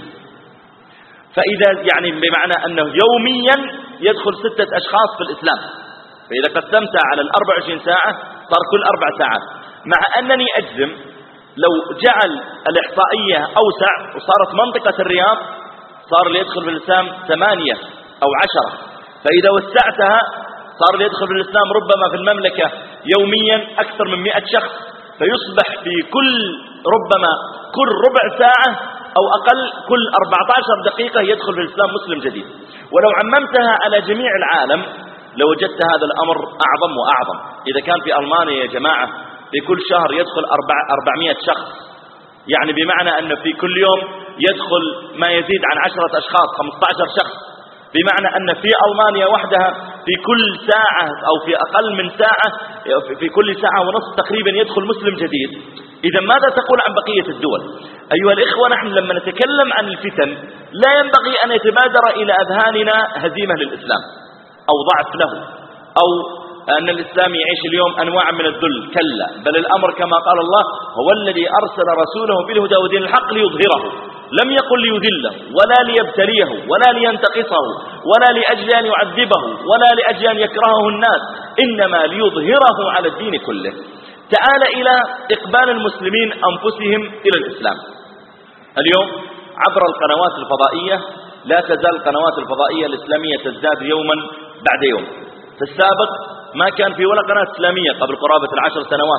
فإذا يعني بمعنى أنه يوميا يدخل ستة أشخاص في الإسلام، فإذا قسمتها على الأربع وعشرين ساعة صار كل أربع ساعات. مع أنني أجزم لو جعل الإحصائية أوسع وصارت منطقة الرياض صار اللي يدخل في الإسلام ثمانية أو عشرة، فإذا وسعتها صار اللي يدخل في الإسلام ربما في المملكة يوميا أكثر من مئة شخص، فيصبح في كل ربما كل ربع ساعة أو أقل كل أربعة عشر دقيقة يدخل في الإسلام مسلم جديد. ولو عممتها على جميع العالم لوجدت هذا الأمر أعظم وأعظم. إذا كان في ألمانيا يا جماعة في كل شهر يدخل أربعمائة شخص، يعني بمعنى أن في كل يوم يدخل ما يزيد عن عشرة أشخاص، خمسة عشر شخص، بمعنى أن في ألمانيا وحدها في كل ساعة أو في أقل من ساعة في كل ساعة ونصف تقريبا يدخل مسلم جديد. إذا ماذا تقول عن بقية الدول؟ أيها الإخوة نحن لما نتكلم عن الفتن لا ينبغي أن يتبادر إلى أذهاننا هزيمة للإسلام أو ضعف له أو أن الإسلام يعيش اليوم أنواع من الذل، كلا، بل الأمر كما قال الله هو الذي أرسل رسوله بالهدى ودين الحق ليظهره، لم يقل ليذله ولا ليبتليه ولا لينتقصه ولا لأجل أن يعذبه ولا لأجل أن يكرهه الناس، إنما ليظهره على الدين كله. تعال إلى إقبال المسلمين أنفسهم إلى الإسلام. اليوم عبر القنوات الفضائية لا تزال القنوات الفضائية الإسلامية تزداد يوما بعد يوم. في السابق ما كان في ولا قناة إسلامية قبل قرابة العشر سنوات،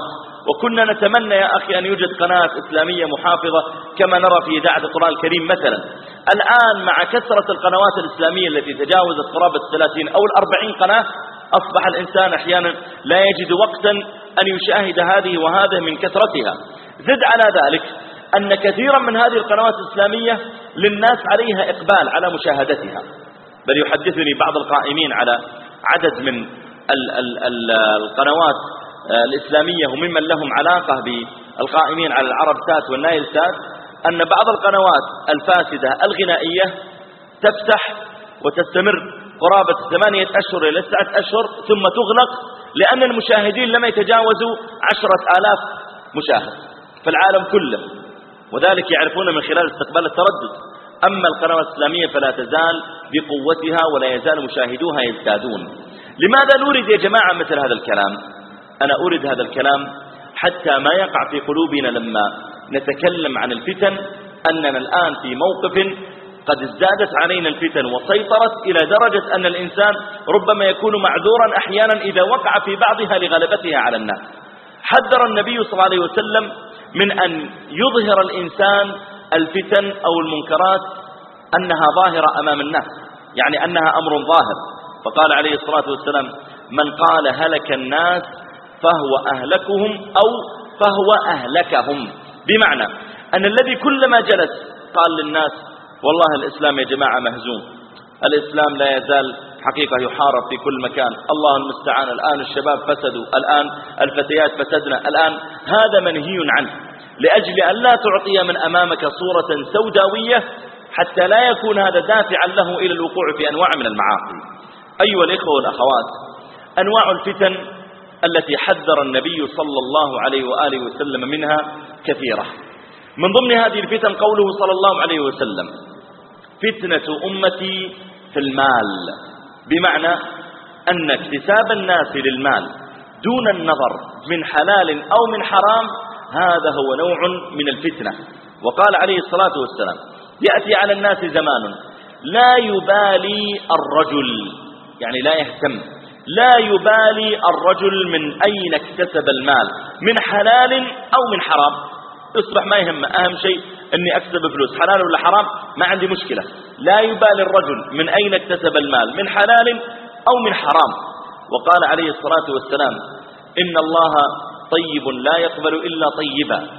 وكنا نتمنى يا أخي أن يوجد قناة إسلامية محافظة كما نرى في إذاعة القرآن الكريم مثلا. الآن مع كثرة القنوات الإسلامية التي تجاوزت قرابة الثلاثين أو الأربعين قناة، أصبح الإنسان أحيانا لا يجد وقتا أن يشاهد هذه وهذه من كثرتها. زد على ذلك أن كثيرا من هذه القنوات الإسلامية للناس عليها إقبال على مشاهدتها، بل يحدثني بعض القائمين على عدد من ال ال ال القنوات الإسلامية وممن لهم علاقة بالقائمين على العرب سات والنايل سات أن بعض القنوات الفاسدة الغنائية تفتح وتستمر قرابة ثمانية أشهر إلى تسعة أشهر ثم تغلق، لأن المشاهدين لم يتجاوزوا عشرة آلاف مشاهد في العالم كله، وذلك يعرفون من خلال استقبال التردد. أما القنوات الإسلامية فلا تزال بقوتها ولا يزال مشاهدوها يزدادون. لماذا نريد يا جماعة مثل هذا الكلام؟ أنا أريد هذا الكلام حتى ما يقع في قلوبنا لما نتكلم عن الفتن أننا الآن في موقف قد ازدادت علينا الفتن وسيطرت إلى درجة أن الإنسان ربما يكون معذورا أحيانا إذا وقع في بعضها لغلبتها على الناس. حذر النبي صلى الله عليه وسلم من أن يظهر الإنسان الفتن أو المنكرات أنها ظاهرة أمام الناس، يعني أنها أمر ظاهر. فقال عليه الصلاة والسلام: من قال هلك الناس فهو أهلكهم أو فهو أهلكهم، بمعنى أن الذي كلما جلس قال للناس والله الإسلام يا جماعة مهزوم، الإسلام لا يزال حقيقة يحارب في كل مكان، الله المستعان، الآن الشباب فسدوا، الآن الفتيات فسدنا، الآن هذا منهي عنه، لأجل أن لا تعطي من أمامك صورة سوداوية حتى لا يكون هذا دافعا له إلى الوقوع في أنواع من المعاصي. أيها الإخوة والأخوات، أنواع الفتن التي حذر النبي صلى الله عليه وآله وسلم منها كثيرة. من ضمن هذه الفتن قوله صلى الله عليه وسلم: فتنة أمتي في المال، بمعنى أن اكتساب الناس للمال دون النظر من حلال أو من حرام هذا هو نوع من الفتنة. وقال عليه الصلاة والسلام: يأتي على الناس زمان لا يبالي الرجل، يعني لا يهتم، لا يبالي الرجل من أين اكتسب المال، من حلال أو من حرام، يصبح ما يهم، أهم شيء أني أكسب فلوس، حلال ولا حرام ما عندي مشكلة. لا يبالي الرجل من أين اكتسب المال، من حلال أو من حرام. وقال عليه الصلاة والسلام: إن الله طيب لا يقبل إلا طيبا،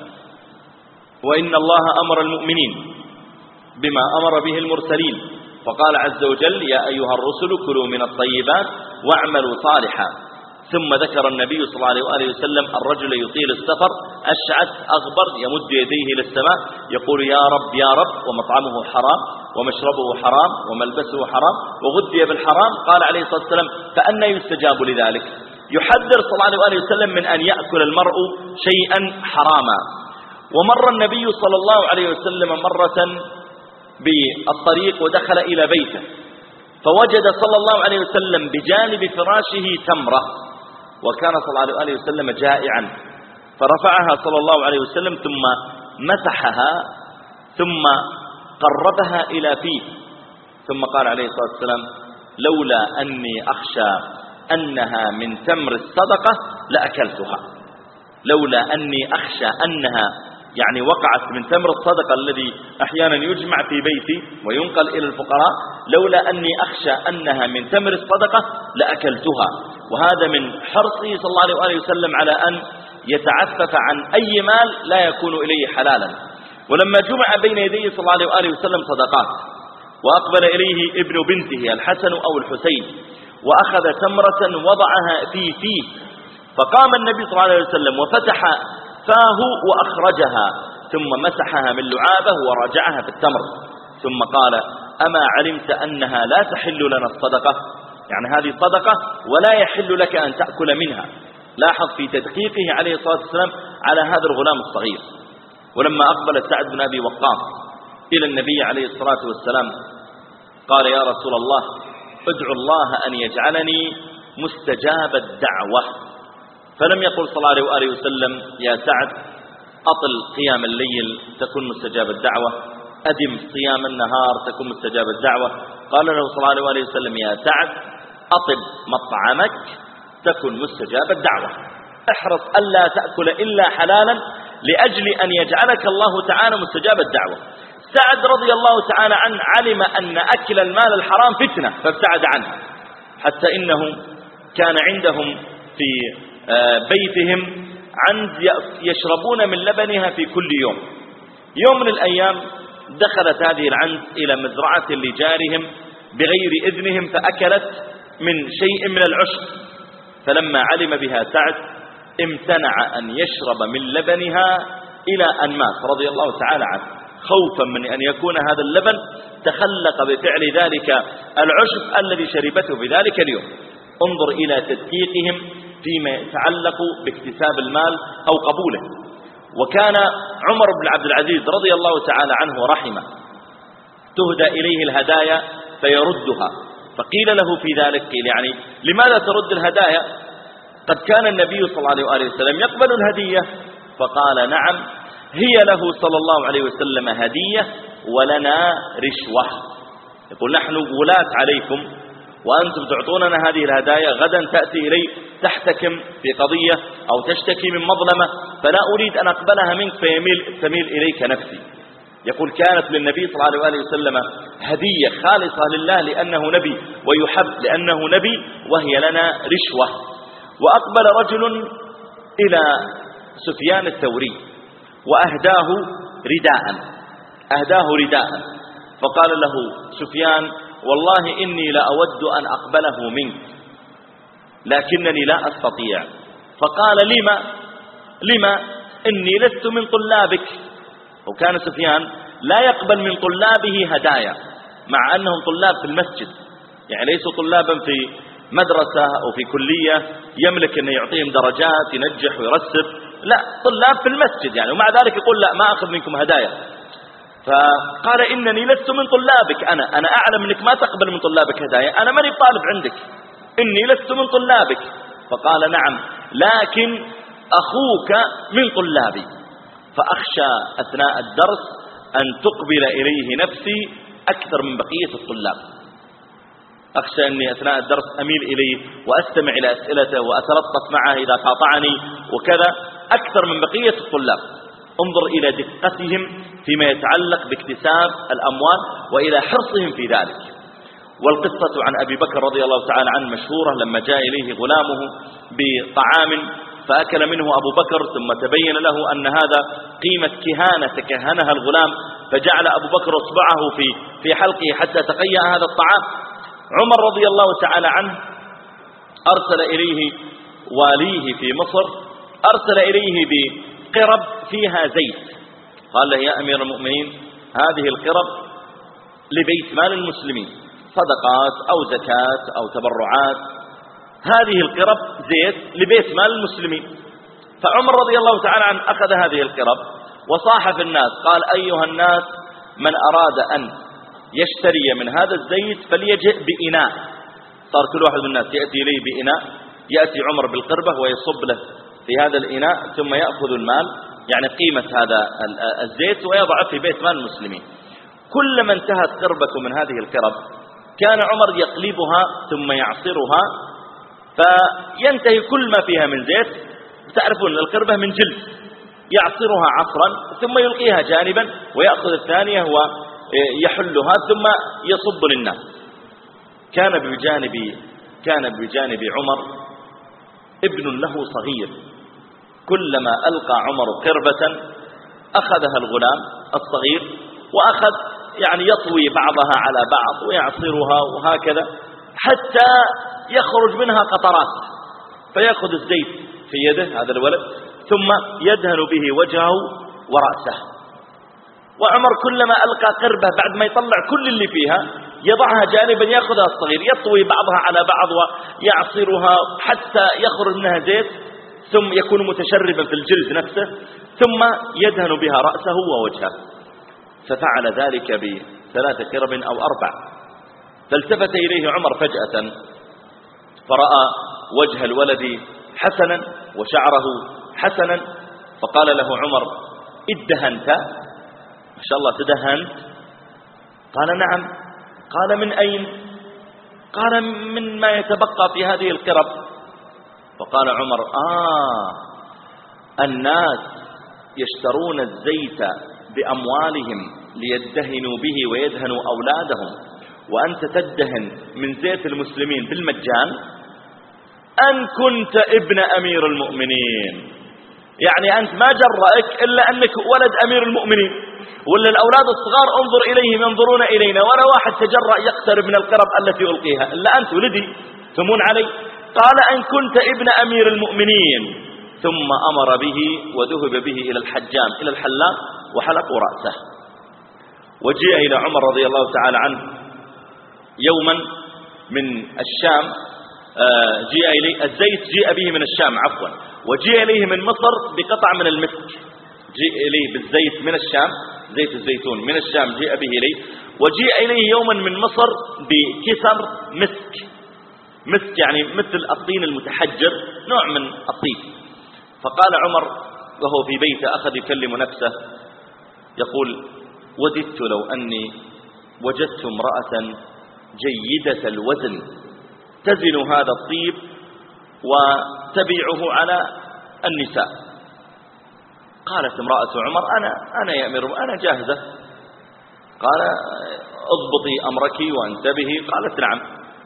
وإن الله أمر المؤمنين بما أمر به المرسلين، فقال عز وجل: يا أيها الرسل كلوا من الطيبات واعملوا صالحا. ثم ذكر النبي صلى الله عليه وآله وسلم الرجل يطيل السفر أشعث أغبر يمد يديه إلى السماء يقول: يا رب يا رب، ومطعمه حرام ومشربه حرام وملبسه حرام وغذي بالحرام. قال عليه الصلاة والسلام: فأنى يستجاب لذلك؟ يحذر صلى الله عليه وآله وسلم من أن يأكل المرء شيئا حراما. ومر النبي صلى الله عليه وسلم مرة بالطريق ودخل إلى بيته، فوجد صلى الله عليه وسلم بجانب فراشه تمرة، وكان صلى الله عليه وآله وسلم جائعا، فرفعها صلى الله عليه وسلم ثم مسحها ثم قربها إلى فيه، ثم قال عليه الصلاة والسلام: لولا أني أخشى أنها من تمر الصدقة لأكلتها. لولا أني أخشى أنها يعني وقعت من تمر الصدقة الذي أحيانا يجمع في بيتي وينقل إلى الفقراء، لولا أني أخشى أنها من تمر الصدقة لأكلتها. وهذا من حرصه صلى الله عليه وآله وسلم على أن يتعفف عن أي مال لا يكون إليه حلالا. ولما جمع بين يديه صلى الله عليه وآله وسلم صدقات، وأقبل إليه ابن بنته الحسن أو الحسين وأخذ تمرة وضعها في فيه، فقام النبي صلى الله عليه وسلم وفتح فاه وأخرجها ثم مسحها من لعابه ورجعها في التمر، ثم قال: أما علمت أنها لا تحل لنا الصدقة؟ يعني هذه صدقة ولا يحل لك أن تأكل منها. لاحظ في تدقيقه عليه الصلاة والسلام على هذا الغلام الصغير. ولما أقبل سعد بن أبي وقاص إلى النبي عليه الصلاة والسلام قال: يا رسول الله، ادعو الله أن يجعلني مستجاب الدعوة. فلم يقل صلى الله عليه وآله وسلم: يا سعد أطل قيام الليل تكون مستجاب الدعوة، أدم صيام النهار تكون مستجاب الدعوة. قال له صلى الله عليه وآله وسلم: يا سعد أطب مطعمك تكن مستجاب الدعوة. احرص ألا تأكل إلا حلالا لأجل أن يجعلك الله تعالى مستجاب الدعوة. سعد رضي الله تعالى عنه علم أن أكل المال الحرام فتنة فابتعد عنه، حتى إنه كان عندهم في بيتهم عنز يشربون من لبنها في كل يوم. يوم من الأيام دخلت هذه العنز إلى مزرعة لجارهم بغير إذنهم فأكلت من شيء من العشب، فلما علم بها سعد امتنع أن يشرب من لبنها إلى أن مات رضي الله تعالى عنه، خوفا من أن يكون هذا اللبن تخلق بفعل ذلك العشب الذي شربته في ذلك اليوم. انظر إلى تدقيقهم فيما يتعلق باكتساب المال أو قبوله. وكان عمر بن عبد العزيز رضي الله تعالى عنه ورحمه تهدى إليه الهدايا فيردها، فقيل له في ذلك، قيل يعني لماذا ترد الهدايا؟ قد كان النبي صلى الله عليه وآله وسلم يقبل الهدية، فقال نعم هي له صلى الله عليه وسلم هدية ولنا رشوة. يقول نحن ولاة عليكم وأنتم تعطوننا هذه الهدايا، غدا تأتي إلي تحتكم في قضية أو تشتكي من مظلمة فلا أريد أن أقبلها منك فيميل تميل إليك نفسي. يقول كانت للنبي صلى الله عليه وسلم هدية خالصة لله لأنه نبي ويحب لأنه نبي، وهي لنا رشوة. وأقبل رجل إلى سفيان الثوري وأهداه رداء أهداه رداء فقال له سفيان والله إني لا أود أن أقبله منك لكنني لا أستطيع. فقال لما لما إني لست من طلابك. وكان سفيان لا يقبل من طلابه هدايا مع أنهم طلاب في المسجد، يعني ليسوا طلابا في مدرسة أو في كلية يملك أن يعطيهم درجات ينجح ويرسب، لا، طلاب في المسجد يعني، ومع ذلك يقول لا ما أخذ منكم هدايا. فقال إنني لست من طلابك، أنا أنا أعلم أنك ما تقبل من طلابك هدايا، أنا ماني طالب عندك، إني لست من طلابك. فقال نعم لكن أخوك من طلابي، فأخشى أثناء الدرس أن تقبل إليه نفسي أكثر من بقية الطلاب، أخشى أني أثناء الدرس أميل إليه وأستمع إلى أسئلته وأتلطف معه إذا قاطعني وكذا أكثر من بقية الطلاب. انظر إلى دقتهم فيما يتعلق باكتساب الأموال وإلى حرصهم في ذلك. والقصة عن أبي بكر رضي الله تعالى عنه مشهورة، لما جاء إليه غلامه بطعام فأكل منه أبو بكر ثم تبين له أن هذا قيمة كهانة تكهنها الغلام، فجعل أبو بكر اصبعه في في حلقه حتى تقيأ هذا الطعام. عمر رضي الله تعالى عنه أرسل إليه واليه في مصر، أرسل إليه بقرب فيها زيت، قال له يا أمير المؤمنين هذه القرب لبيت مال المسلمين، صدقات أو زكاة أو تبرعات، هذه القرب زيت لبيت مال المسلمين. فعمر رضي الله تعالى عنه أخذ هذه القرب وصاح في الناس قال أيها الناس من أراد أن يشتري من هذا الزيت فليجئ بإناء. صار كل واحد من الناس يأتي إليه بإناء، يأتي عمر بالقربة ويصب له في هذا الإناء ثم يأخذ المال يعني قيمة هذا الزيت ويضعه في بيت مال المسلمين. كلما انتهت قربة من هذه القرب كان عمر يقلبها ثم يعصرها فينتهي كل ما فيها من زيت. تعرفون القربة من جلد، يعصرها عصرا ثم يلقيها جانبا ويأخذ الثانية ويحلها ثم يصب للناس. كان بجانب كان بجانب عمر ابن له صغير، كلما ألقى عمر قربة أخذها الغلام الصغير وأخذ يعني يطوي بعضها على بعض ويعصرها وهكذا حتى يخرج منها قطرات، فيأخذ الزيت في يده هذا الولد ثم يدهن به وجهه ورأسه. وعمر كلما ألقى قربة بعد ما يطلع كل اللي فيها يضعها جانبا يأخذها الصغير يطوي بعضها على بعض ويعصرها حتى يخرج منها زيت ثم يكون متشربا في الجلد نفسه ثم يدهن بها رأسه ووجهه. ففعل ذلك بثلاث قرب أو أربع. فالتفت إليه عمر فجأة فرأى وجه الولد حسنا وشعره حسنا، فقال له عمر ادهنت؟ ما شاء الله تدهنت؟ قال نعم. قال من أين؟ قال من ما يتبقى في هذه القرب. فقال عمر: آه الناس يشترون الزيت بأموالهم ليدهنوا به ويدهنوا أولادهم، وأنت تدهن من زيت المسلمين بالمجان؟ أن كنت ابن أمير المؤمنين، يعني أنت ما جرأك إلا أنك ولد أمير المؤمنين، ولا الأولاد الصغار انظر إليهم ينظرون إلينا، ولا واحد تجرأ يقترب من القرب التي ألقيها إلا أنت ولدي تمون علي. قال: أن كنت ابن أمير المؤمنين. ثم أمر به وذهب به إلى الحجام إلى الحلاق وحلقوا رأسه. وجاء إلى عمر رضي الله تعالى عنه يوما من الشام، جاء إليه الزيت، جاء به من الشام عفوا، وجاء إليه من مصر بقطع من المسك، جاء إليه بالزيت من الشام، زيت الزيتون من الشام جاء به إليه، وجاء إليه يوما من مصر بكسر مسك، مسك يعني مثل الطين المتحجر، نوع من الطين. فقال عمر وهو في بيته أخذ يكلم نفسه يقول: وددت لو أني وجدت امرأة جيدة الوزن تزن هذا الطيب وتبيعه على النساء. قالت امرأة عمر: أنا أنا يا أمير أنا جاهزة. قال: اضبطي أمرك وانتبهي. قالت: نعم.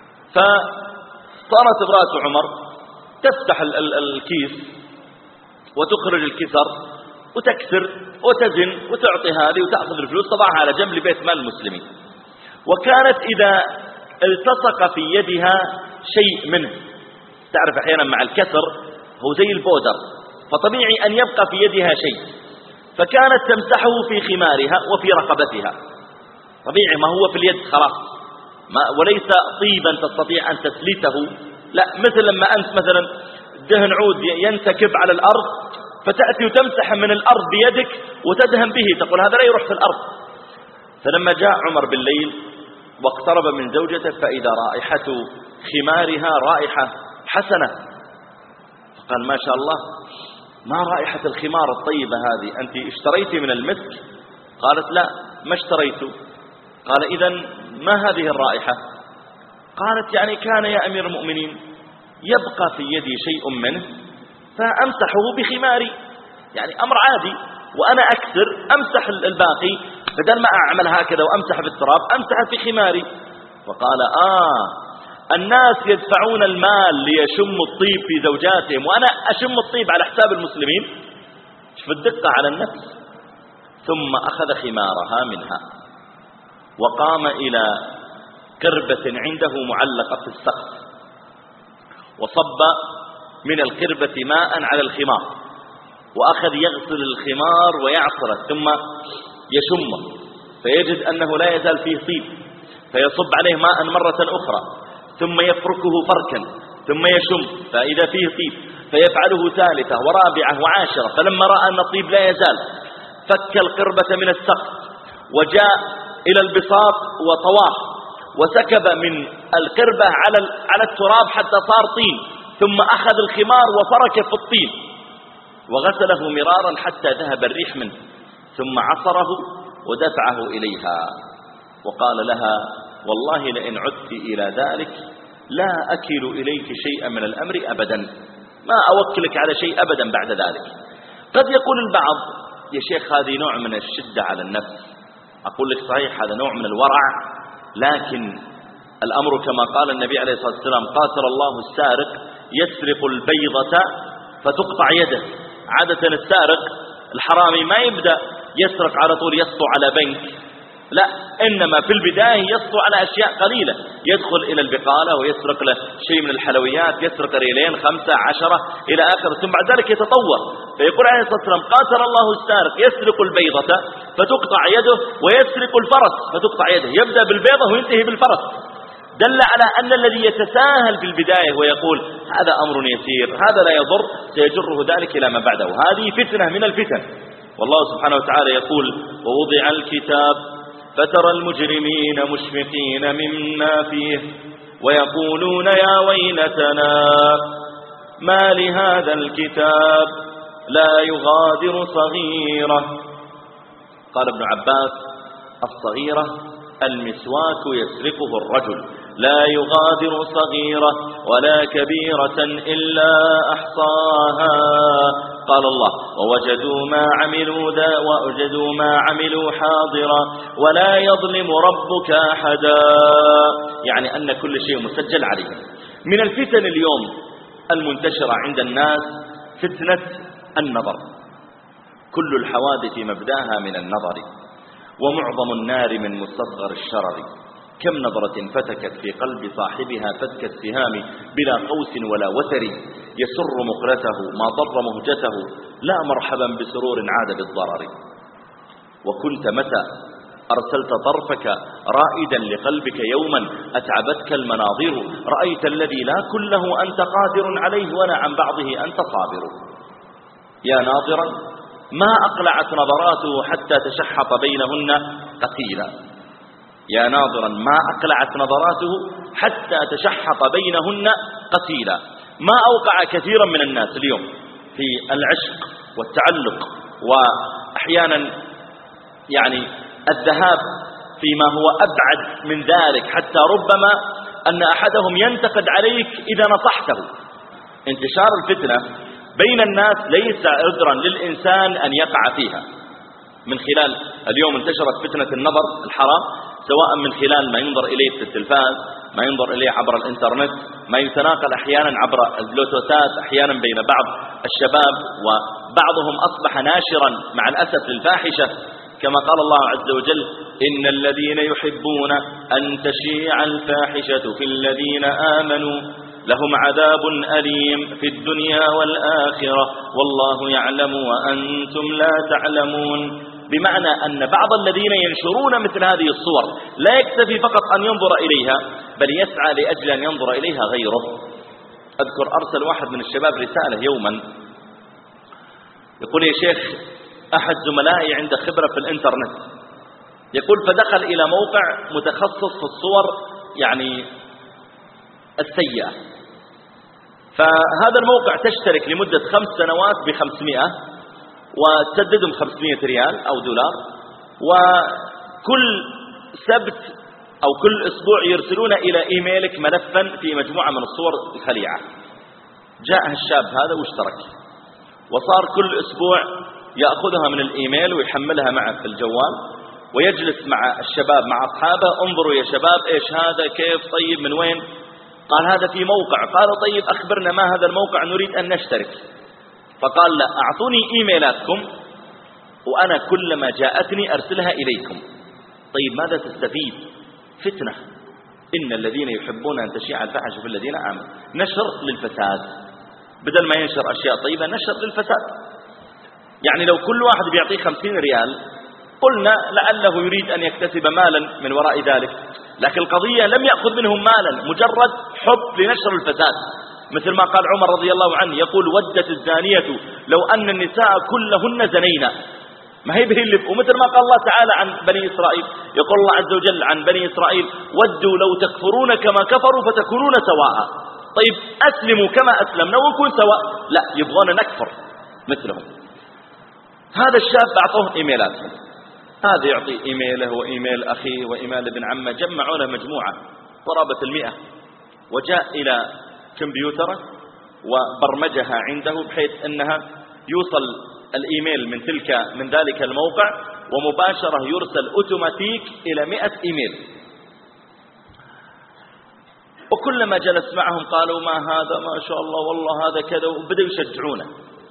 فصارت امرأة عمر تفتح ال ال الكيس وتخرج الكسر وتكسر وتزن وتعطي هذه وتأخذ الفلوس، تضعها على جنب لبيت مال المسلمين. وكانت إذا التصق في يدها شيء منه، تعرف أحيانا مع الكسر هو زي البودر، فطبيعي أن يبقى في يدها شيء، فكانت تمسحه في خمارها وفي رقبتها، طبيعي ما هو في اليد خلاص، ما وليس طيبا تستطيع أن تسلته، لا مثل لما أنت مثلا دهن عود ينتكب على الأرض فتأتي وتمسح من الأرض بيدك وتدهن به، تقول هذا لا يروح في الأرض. فلما جاء عمر بالليل واقترب من زوجته فإذا رائحة خمارها رائحة حسنة، فقال: ما شاء الله، ما رائحة الخمار الطيبة هذه؟ أنت اشتريتي من المسك؟ قالت: لا ما اشتريت. قال: إذن ما هذه الرائحة؟ قالت: يعني كان يا أمير المؤمنين يبقى في يدي شيء منه فأمسحه بخماري، يعني أمر عادي، وأنا أكثر أمسح الباقي، بدل ما أعمل هكذا وأمسح بالتراب أمسح في خماري. فقال: آه الناس يدفعون المال ليشموا الطيب في زوجاتهم وأنا أشم الطيب على حساب المسلمين؟ شوف الدقة على النفس. ثم أخذ خمارها منها وقام إلى قربة عنده معلقة في السقف، وصب من القربة ماء على الخمار، وأخذ يغسل الخمار ويعصره ثم يشمه، فيجد أنه لا يزال فيه طيب، فيصب عليه ماء مرة أخرى، ثم يفركه فركا، ثم يشم فإذا فيه طيب، فيفعله ثالثة ورابعة وعاشرة. فلما رأى أن الطيب لا يزال فك القربة من السقف وجاء إلى البساط وطواه وسكب من القربة على على التراب حتى صار طين، ثم أخذ الخمار وفرك في الطين وغسله مرارا حتى ذهب الريح منه، ثم عصره ودفعه إليها وقال لها: والله لئن عدت إلى ذلك لا أكل إليك شيئا من الأمر أبدا، ما أوكلك على شيء أبدا بعد ذلك. قد يقول البعض: يا شيخ هذه نوع من الشدة على النفس. أقول لك صحيح هذا نوع من الورع، لكن الأمر كما قال النبي عليه الصلاة والسلام: قاتل الله السارق يسرق البيضة فتقطع يده. عادة السارق الحرامي ما يبدأ يسرق على طول يسطو على بنك، لا، إنما في البداية يسطو على أشياء قليلة، يدخل إلى البقالة ويسرق له شيء من الحلويات، يسرق ريالين خمسة عشرة إلى آخر، ثم بعد ذلك يتطور. فيقول عليه الصلاة والسلام: قاتل الله السارق يسرق البيضة فتقطع يده ويسرق الفرس فتقطع يده، يبدأ بالبيضة وينتهي بالفرس، دل على أن الذي يتساهل في البداية ويقول هذا أمر يسير هذا لا يضر سيجره ذلك إلى ما بعده. هذه فتنة من الفتن. والله سبحانه وتعالى يقول: ووضع الكتاب فترى المجرمين مشفقين مما فيه ويقولون يا ويلتنا ما لهذا الكتاب لا يغادر صغيرة. قال ابن عباس: الصغيرة المسواك يسرقه الرجل، لا يغادر صغيرة ولا كبيرة إلا أحصاها. قال الله ووجدوا ما عملوا ذا ووجدوا ما عملوا حاضرا ولا يظلم ربك أحدا، يعني أن كل شيء مسجل عليه. من الفتن اليوم المنتشرة عند الناس فتنة النظر، كل الحوادث مبداها من النظر، ومعظم النار من مستصغر الشرر. كم نظرة فتكت في قلب صاحبها فتك السهام بلا قوس ولا وتر، يسر مقلته ما ضر مهجته لا مرحبا بسرور عاد بالضرر. وكنت متى أرسلت طرفك رائدا لقلبك يوما أتعبتك المناظر، رأيت الذي لا كله أنت قادر عليه ولا عن بعضه أنت صابر. يا ناظرا ما أقلعت نظراته حتى تشحط بينهن قتيلا، يا ناظرا ما أقلعت نظراته حتى تشحط بينهن قتيلا. ما أوقع كثيرا من الناس اليوم في العشق والتعلق، وأحيانا يعني الذهاب فيما هو أبعد من ذلك، حتى ربما أن أحدهم ينتقد عليك إذا نصحته. انتشار الفتنة بين الناس ليس عذرا للإنسان أن يقع فيها. من خلال اليوم انتشرت فتنة النظر الحرام، سواء من خلال ما ينظر إليه في التلفاز، ما ينظر إليه عبر الإنترنت، ما يتناقل أحيانا عبر البلوتوثات أحيانا بين بعض الشباب، وبعضهم أصبح ناشرا مع الأسف للفاحشة، كما قال الله عز وجل إن الذين يحبون أن تشيع الفاحشة في الذين آمنوا لهم عذاب أليم في الدنيا والآخرة والله يعلم وأنتم لا تعلمون. بمعنى أن بعض الذين ينشرون مثل هذه الصور لا يكتفي فقط أن ينظر إليها، بل يسعى لأجل أن ينظر إليها غيره. أذكر أرسل واحد من الشباب رسالة يوما يقول يا شيخ أحد زملائي عنده خبرة في الإنترنت، يقول فدخل إلى موقع متخصص في الصور يعني السيئة، فهذا الموقع تشترك لمدة خمس سنوات بخمسمائة وتسددهم خمسمائة ريال أو دولار، وكل سبت أو كل أسبوع يرسلون إلى إيميلك ملفا في مجموعة من الصور الخليعة. جاء الشاب هذا واشترك، وصار كل أسبوع يأخذها من الإيميل ويحملها معه في الجوال، ويجلس مع الشباب مع أصحابه انظروا يا شباب إيش هذا كيف طيب من وين، قال هذا في موقع، قال طيب أخبرنا ما هذا الموقع نريد أن نشترك، فقال لا أعطوني إيميلاتكم وأنا كلما جاءتني أرسلها إليكم. طيب ماذا تستفيد؟ فتنة. إن الذين يحبون أن تشيع الفاحشة في الذين آمنوا، نشر للفساد، بدل ما ينشر أشياء طيبة نشر للفساد. يعني لو كل واحد بيعطيه خمسين ريال قلنا لعله يريد أن يكتسب مالا من وراء ذلك، لكن القضية لم يأخذ منهم مالا، مجرد حب لنشر الفساد. مثل ما قال عمر رضي الله عنه يقول ودت الزانية لو أن النساء كلهن زنينا، ما هي به اللي. ومثل ما قال الله تعالى عن بني إسرائيل، يقول الله عز وجل عن بني إسرائيل ودوا لو تكفرون كما كفروا فتكونون سواء. طيب أسلموا كما أسلمنا ونكون سواء، لا يبغون نكفر مثلهم. هذا الشاب أعطوه إيميلاتهم، هذا يعطي إيميله وإيميل أخيه وإيميل ابن عمه، جمعوا له مجموعة قرابة المئة، وجاء إلى كمبيوتره وبرمجها عنده بحيث أنها يوصل الإيميل من تلك من ذلك الموقع ومباشرة يرسل أوتوماتيك إلى مئة إيميل. وكلما جلس معهم قالوا ما هذا ما شاء الله والله هذا كذا، وبدأوا يشجعونه.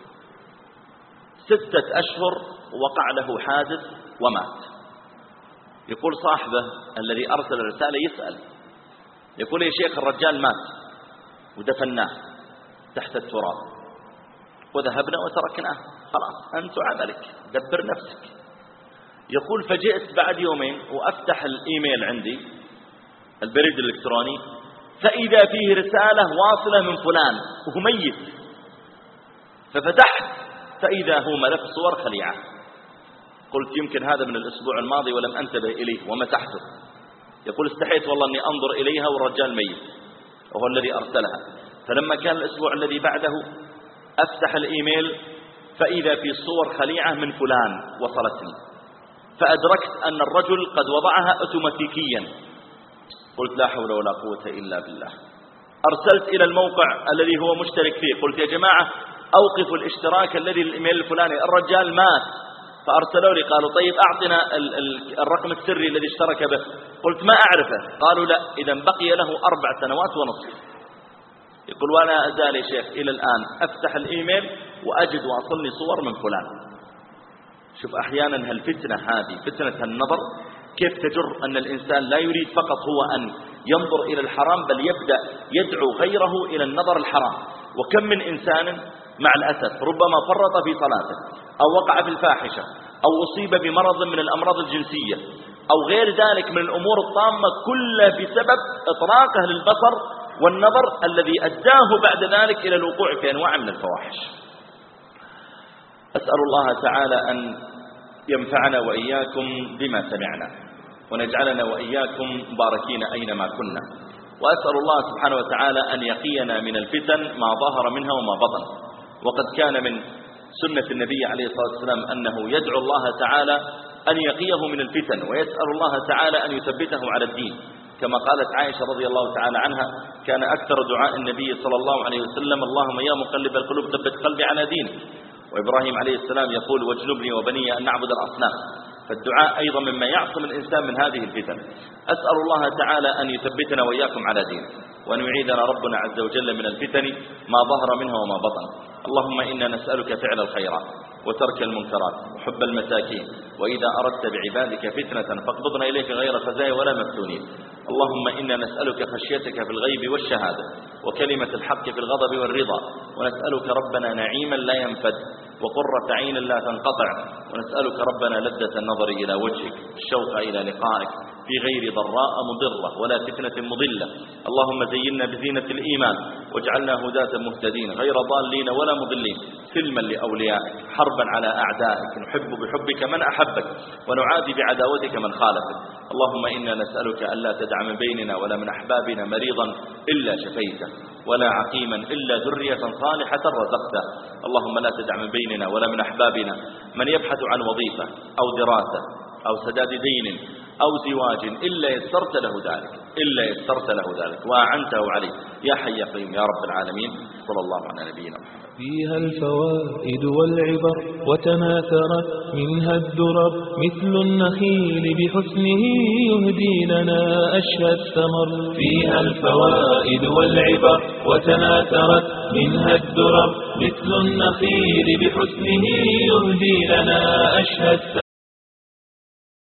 ستة أشهر وقع له حادث ومات. يقول صاحبه الذي أرسل الرسالة يسأل يقول يا شيخ الرجال مات ودفناه تحت التراب وذهبنا وتركناه، خلاص أنت عملك دبر نفسك. يقول فجئت بعد يومين وأفتح الإيميل عندي البريد الإلكتروني فإذا فيه رسالة واصلة من فلان وهو ميت، ففتحت فإذا هو ملف صور خليعة. قلت يمكن هذا من الأسبوع الماضي ولم أنتبه إليه ومسحته. يقول استحيت والله أني أنظر إليها والرجال ميت وهو الذي أرسلها. فلما كان الأسبوع الذي بعده أفتح الإيميل فإذا في صور خليعة من فلان وصلتني، فأدركت أن الرجل قد وضعها أوتوماتيكيا. قلت لا حول ولا قوة إلا بالله. أرسلت إلى الموقع الذي هو مشترك فيه، قلت يا جماعة أوقفوا الاشتراك الذي للإيميل الفلاني، الرجال مات، فأرسلوا لي قالوا طيب أعطنا الرقم السري الذي اشترك به، قلت ما أعرفه، قالوا لا، إذا بقي له أربع سنوات ونصف. يقول وأنا أزال يا شيخ إلى الآن أفتح الإيميل وأجد واصلني صور من فلان. شوف أحيانا هالفتنة هذه فتنة النظر كيف تجر أن الإنسان لا يريد فقط هو أن ينظر إلى الحرام، بل يبدأ يدعو غيره إلى النظر الحرام. وكم من إنسان مع الأسف ربما فرط في صلاته أو وقع في الفاحشة أو أصيب بمرض من الأمراض الجنسية أو غير ذلك من الأمور الطامة، كلها بسبب إطراقه للبصر والنظر الذي أداه بعد ذلك إلى الوقوع في أنواع من الفواحش. أسأل الله تعالى أن ينفعنا وإياكم بما سمعنا، ونجعلنا وإياكم مباركين أينما كنا. وأسأل الله سبحانه وتعالى أن يقينا من الفتن ما ظهر منها وما بطن. وقد كان من سنة النبي عليه الصلاة والسلام أنه يدعو الله تعالى أن يقيه من الفتن، ويسأل الله تعالى أن يثبته على الدين، كما قالت عائشة رضي الله تعالى عنها كان أكثر دعاء النبي صلى الله عليه وسلم اللهم يا مقلب القلوب ثبت قلبي على دينك. وإبراهيم عليه السلام يقول واجنبني وبني أن نعبد الأصنام. فالدعاء أيضا مما يعصم الإنسان من هذه الفتن. أسأل الله تعالى أن يثبتنا وإياكم على دينه، وأن يعيدنا ربنا عز وجل من الفتن ما ظهر منها وما بطن. اللهم إنا نسألك فعل الخيرات وترك المنكرات وحب المساكين، وإذا أردت بعبادك فتنة فاقبضنا إليك غير خزايا ولا مفتونين. اللهم إنا نسألك خشيتك في الغيب والشهادة، وكلمة الحق في الغضب والرضا، ونسألك ربنا نعيما لا ينفد، وقرة عين لا تنقطع، ونسألك ربنا لذة النظر إلى وجهك، الشوق إلى لقائك في غير ضراء مضرة ولا فتنة مضلة. اللهم زينا بزينة الإيمان واجعلنا هداة مهتدين غير ضالين ولا مضلين، سلما لأوليائك، حربا على أعدائك، نحب بحبك من أحبك ونعادي بعداوتك من خالفك. اللهم إنا نسألك ألا تدع من بيننا ولا من أحبابنا مريضا إلا شفيته، ولا عقيما إلا ذرية صالحة رزقته. اللهم لا تدع من بيننا ولا من أحبابنا من يبحث عن وظيفة أو دراسة أو سداد دين أو زواج إلا يسرت له ذلك إلا يسرت له ذلك وأعنته عليه يا حي يا قيوم يا رب العالمين. صلى الله على نبينا محمد. فيها الفوائد والعبر وتناثرت منها الدرر مثل النخيل بحسنه يهدي لنا أشهى الثمر. فيها الفوائد والعبر وتناثرت منها الدرر مثل النخيل بحسنه يهدي لنا أشهى الثمر.